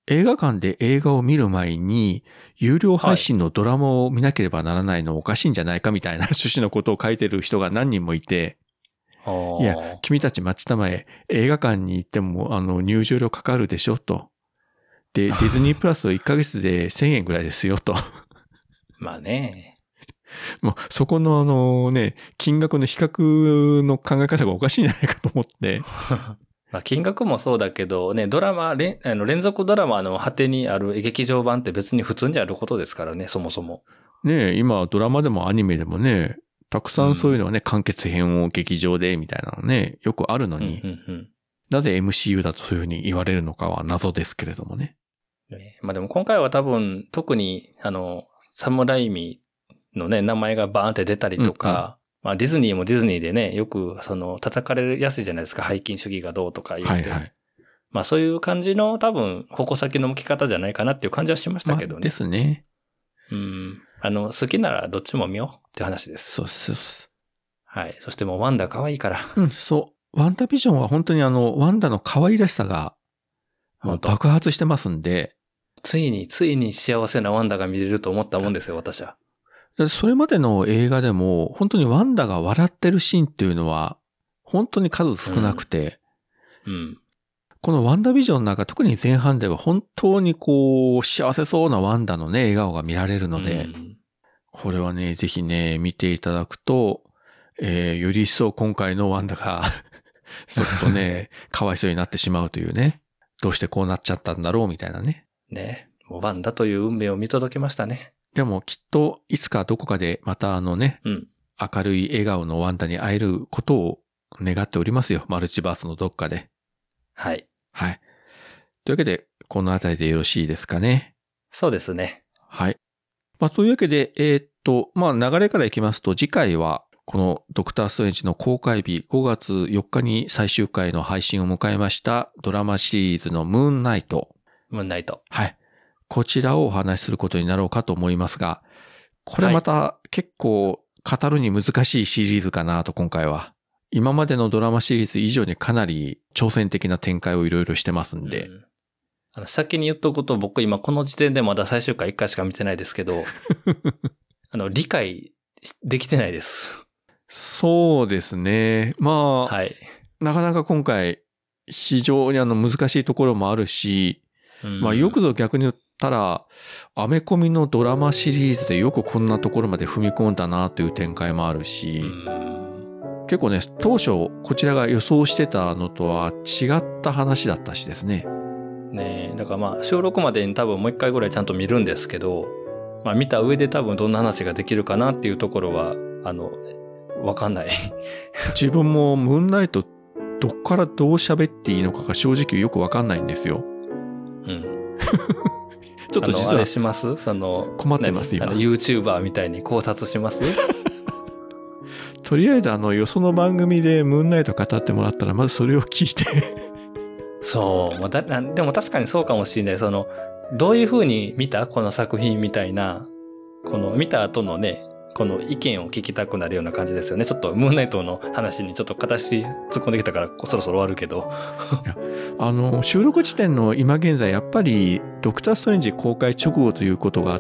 映画館で映画を見る前に、有料配信のドラマを見なければならないのおかしいんじゃないかみたいな趣旨のことを書いてる人が何人もいて、いや、君たち待ちたまえ、映画館に行ってもあの入場料かかるでしょと。で、ディズニープラスいっかげつでせんえんぐらいですよと。 まあね。 もうそこのあのね、金額の比較の考え方がおかしいんじゃないかと思って。 まあ金額もそうだけどね、ドラマ、連、あの連続ドラマの果てにある劇場版って別に普通にあることですからね、そもそも。 ねえ、今ドラマでもアニメでもね、たくさんそういうのはね、うん、完結編を劇場でみたいなのね、よくあるのに、 うんうんうん、 なぜ エムシーユー だとそういうふうに言われるのかは謎ですけれどもね。 ねまあでも今回は多分特にあの、サムライミのね、名前がバーンって出たりとか、うんうん、まあディズニーもディズニーでね、よくその叩かれやすいじゃないですか、背筋主義がどうとか言って。はいはい。まあそういう感じの多分矛先の向き方じゃないかなっていう感じはしましたけどね。まあ、 ですね。 うん。あの、好きならどっちも見ようって話です。 そうそうそう。 はい。そしてもうワンダ可愛いから。 うん、そう。ワンダビジョンは本当にあの、ワンダの可愛らしさが爆発してますんで。 ついに、ついに幸せなワンダが見れると思ったもんですよ、私は。 それまでの映画でも、本当にワンダが笑ってるシーンっていうのは、本当に数少なくて、 うん。うん、 このワンダビジョンなんか特に前半では本当にこう、幸せそうなワンダのね、笑顔が見られるので、うん、これはね、ぜひね、見ていただくと、えー、より一層今回のワンダが、ちょっとね、かわいそうになってしまうというね、どうしてこうなっちゃったんだろうみたいなね。 ね、もうワンダという運命を見届けましたね。 でもきっといつかどこかでまたあのね、うん、明るい笑顔のワンダに会えることを願っておりますよ。マルチバースのどっかで。 はい。 はい。というわけで、このあたりでよろしいですかね。 そうですね。 はい。まあ、というわけで、えー、っと、まあ、流れからいきますと、次回はこのドクターストレンジの公開日ごがつよっかに最終回の配信を迎えましたドラマシリーズのムーンナイト。 ムーンナイト。 はい。こちらをお話しすることになろうかと思いますが、これまた結構語るに難しいシリーズかなと今回は。今までのドラマシリーズ以上にかなり挑戦的な展開をいろいろしてますんで。 うん、あの先に言っとくこと僕今この時点でまだ最終回いっかいしか見てないですけど、あの理解できてないです。 そうですね。まあ、 はい、 なかなか今回非常にあの難しいところもあるし、うん、まあよくぞ逆に言ったら、アメコミのドラマシリーズでよくこんなところまで踏み込んだなという展開もあるし、うん結構ね、当初こちらが予想してたのとは違った話だったしですね。 ねえ、だからまあ収録までに多分もう一回ぐらいちゃんと見るんですけど、まあ見た上で多分どんな話ができるかなっていうところは、あの、わかんない。 自分もムーンナイトどっからどう喋っていいのかが正直よくわかんないんですよ。 うん。 ちょっと実は。 あれしますその、 困ってます今。 あの YouTuber みたいに考察しますとりあえずあのよその番組でムーンナイト語ってもらったらまずそれを聞いてそう、まあ、だでも確かにそうかもしれない。そのどういう風に見たこの作品みたいな、この見た後のね、この意見を聞きたくなるような感じですよね。ちょっとムーンナイトの話にちょっと形突っ込んできたからそろそろ終わるけどいやあの収録時点の今現在やっぱりドクターストレンジ公開直後ということがあって、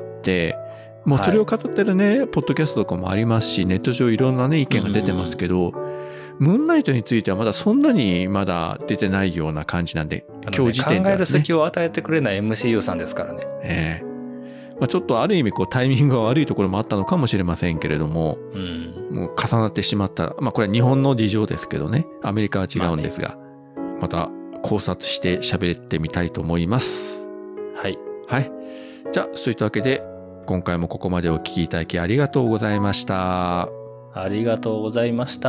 もうそれを語ってるね、はい、ポッドキャストとかもありますし、ネット上いろんなね、意見が出てますけど、ムーンナイトについてはまだそんなにまだ出てないような感じなんで、ね、今日時点では、ね。 考える隙を与えてくれない エムシーユー さんですからね。 ええまあ、ちょっとある意味こうタイミングが悪いところもあったのかもしれませんけれども、うん、もう重なってしまった。まあこれは日本の事情ですけどね、アメリカは違うんですが、まあね、また考察して喋ってみたいと思います。 はい。 はい。じゃあ、そういったわけで、今回もここまでお聞きいただきありがとうございました。 ありがとうございました。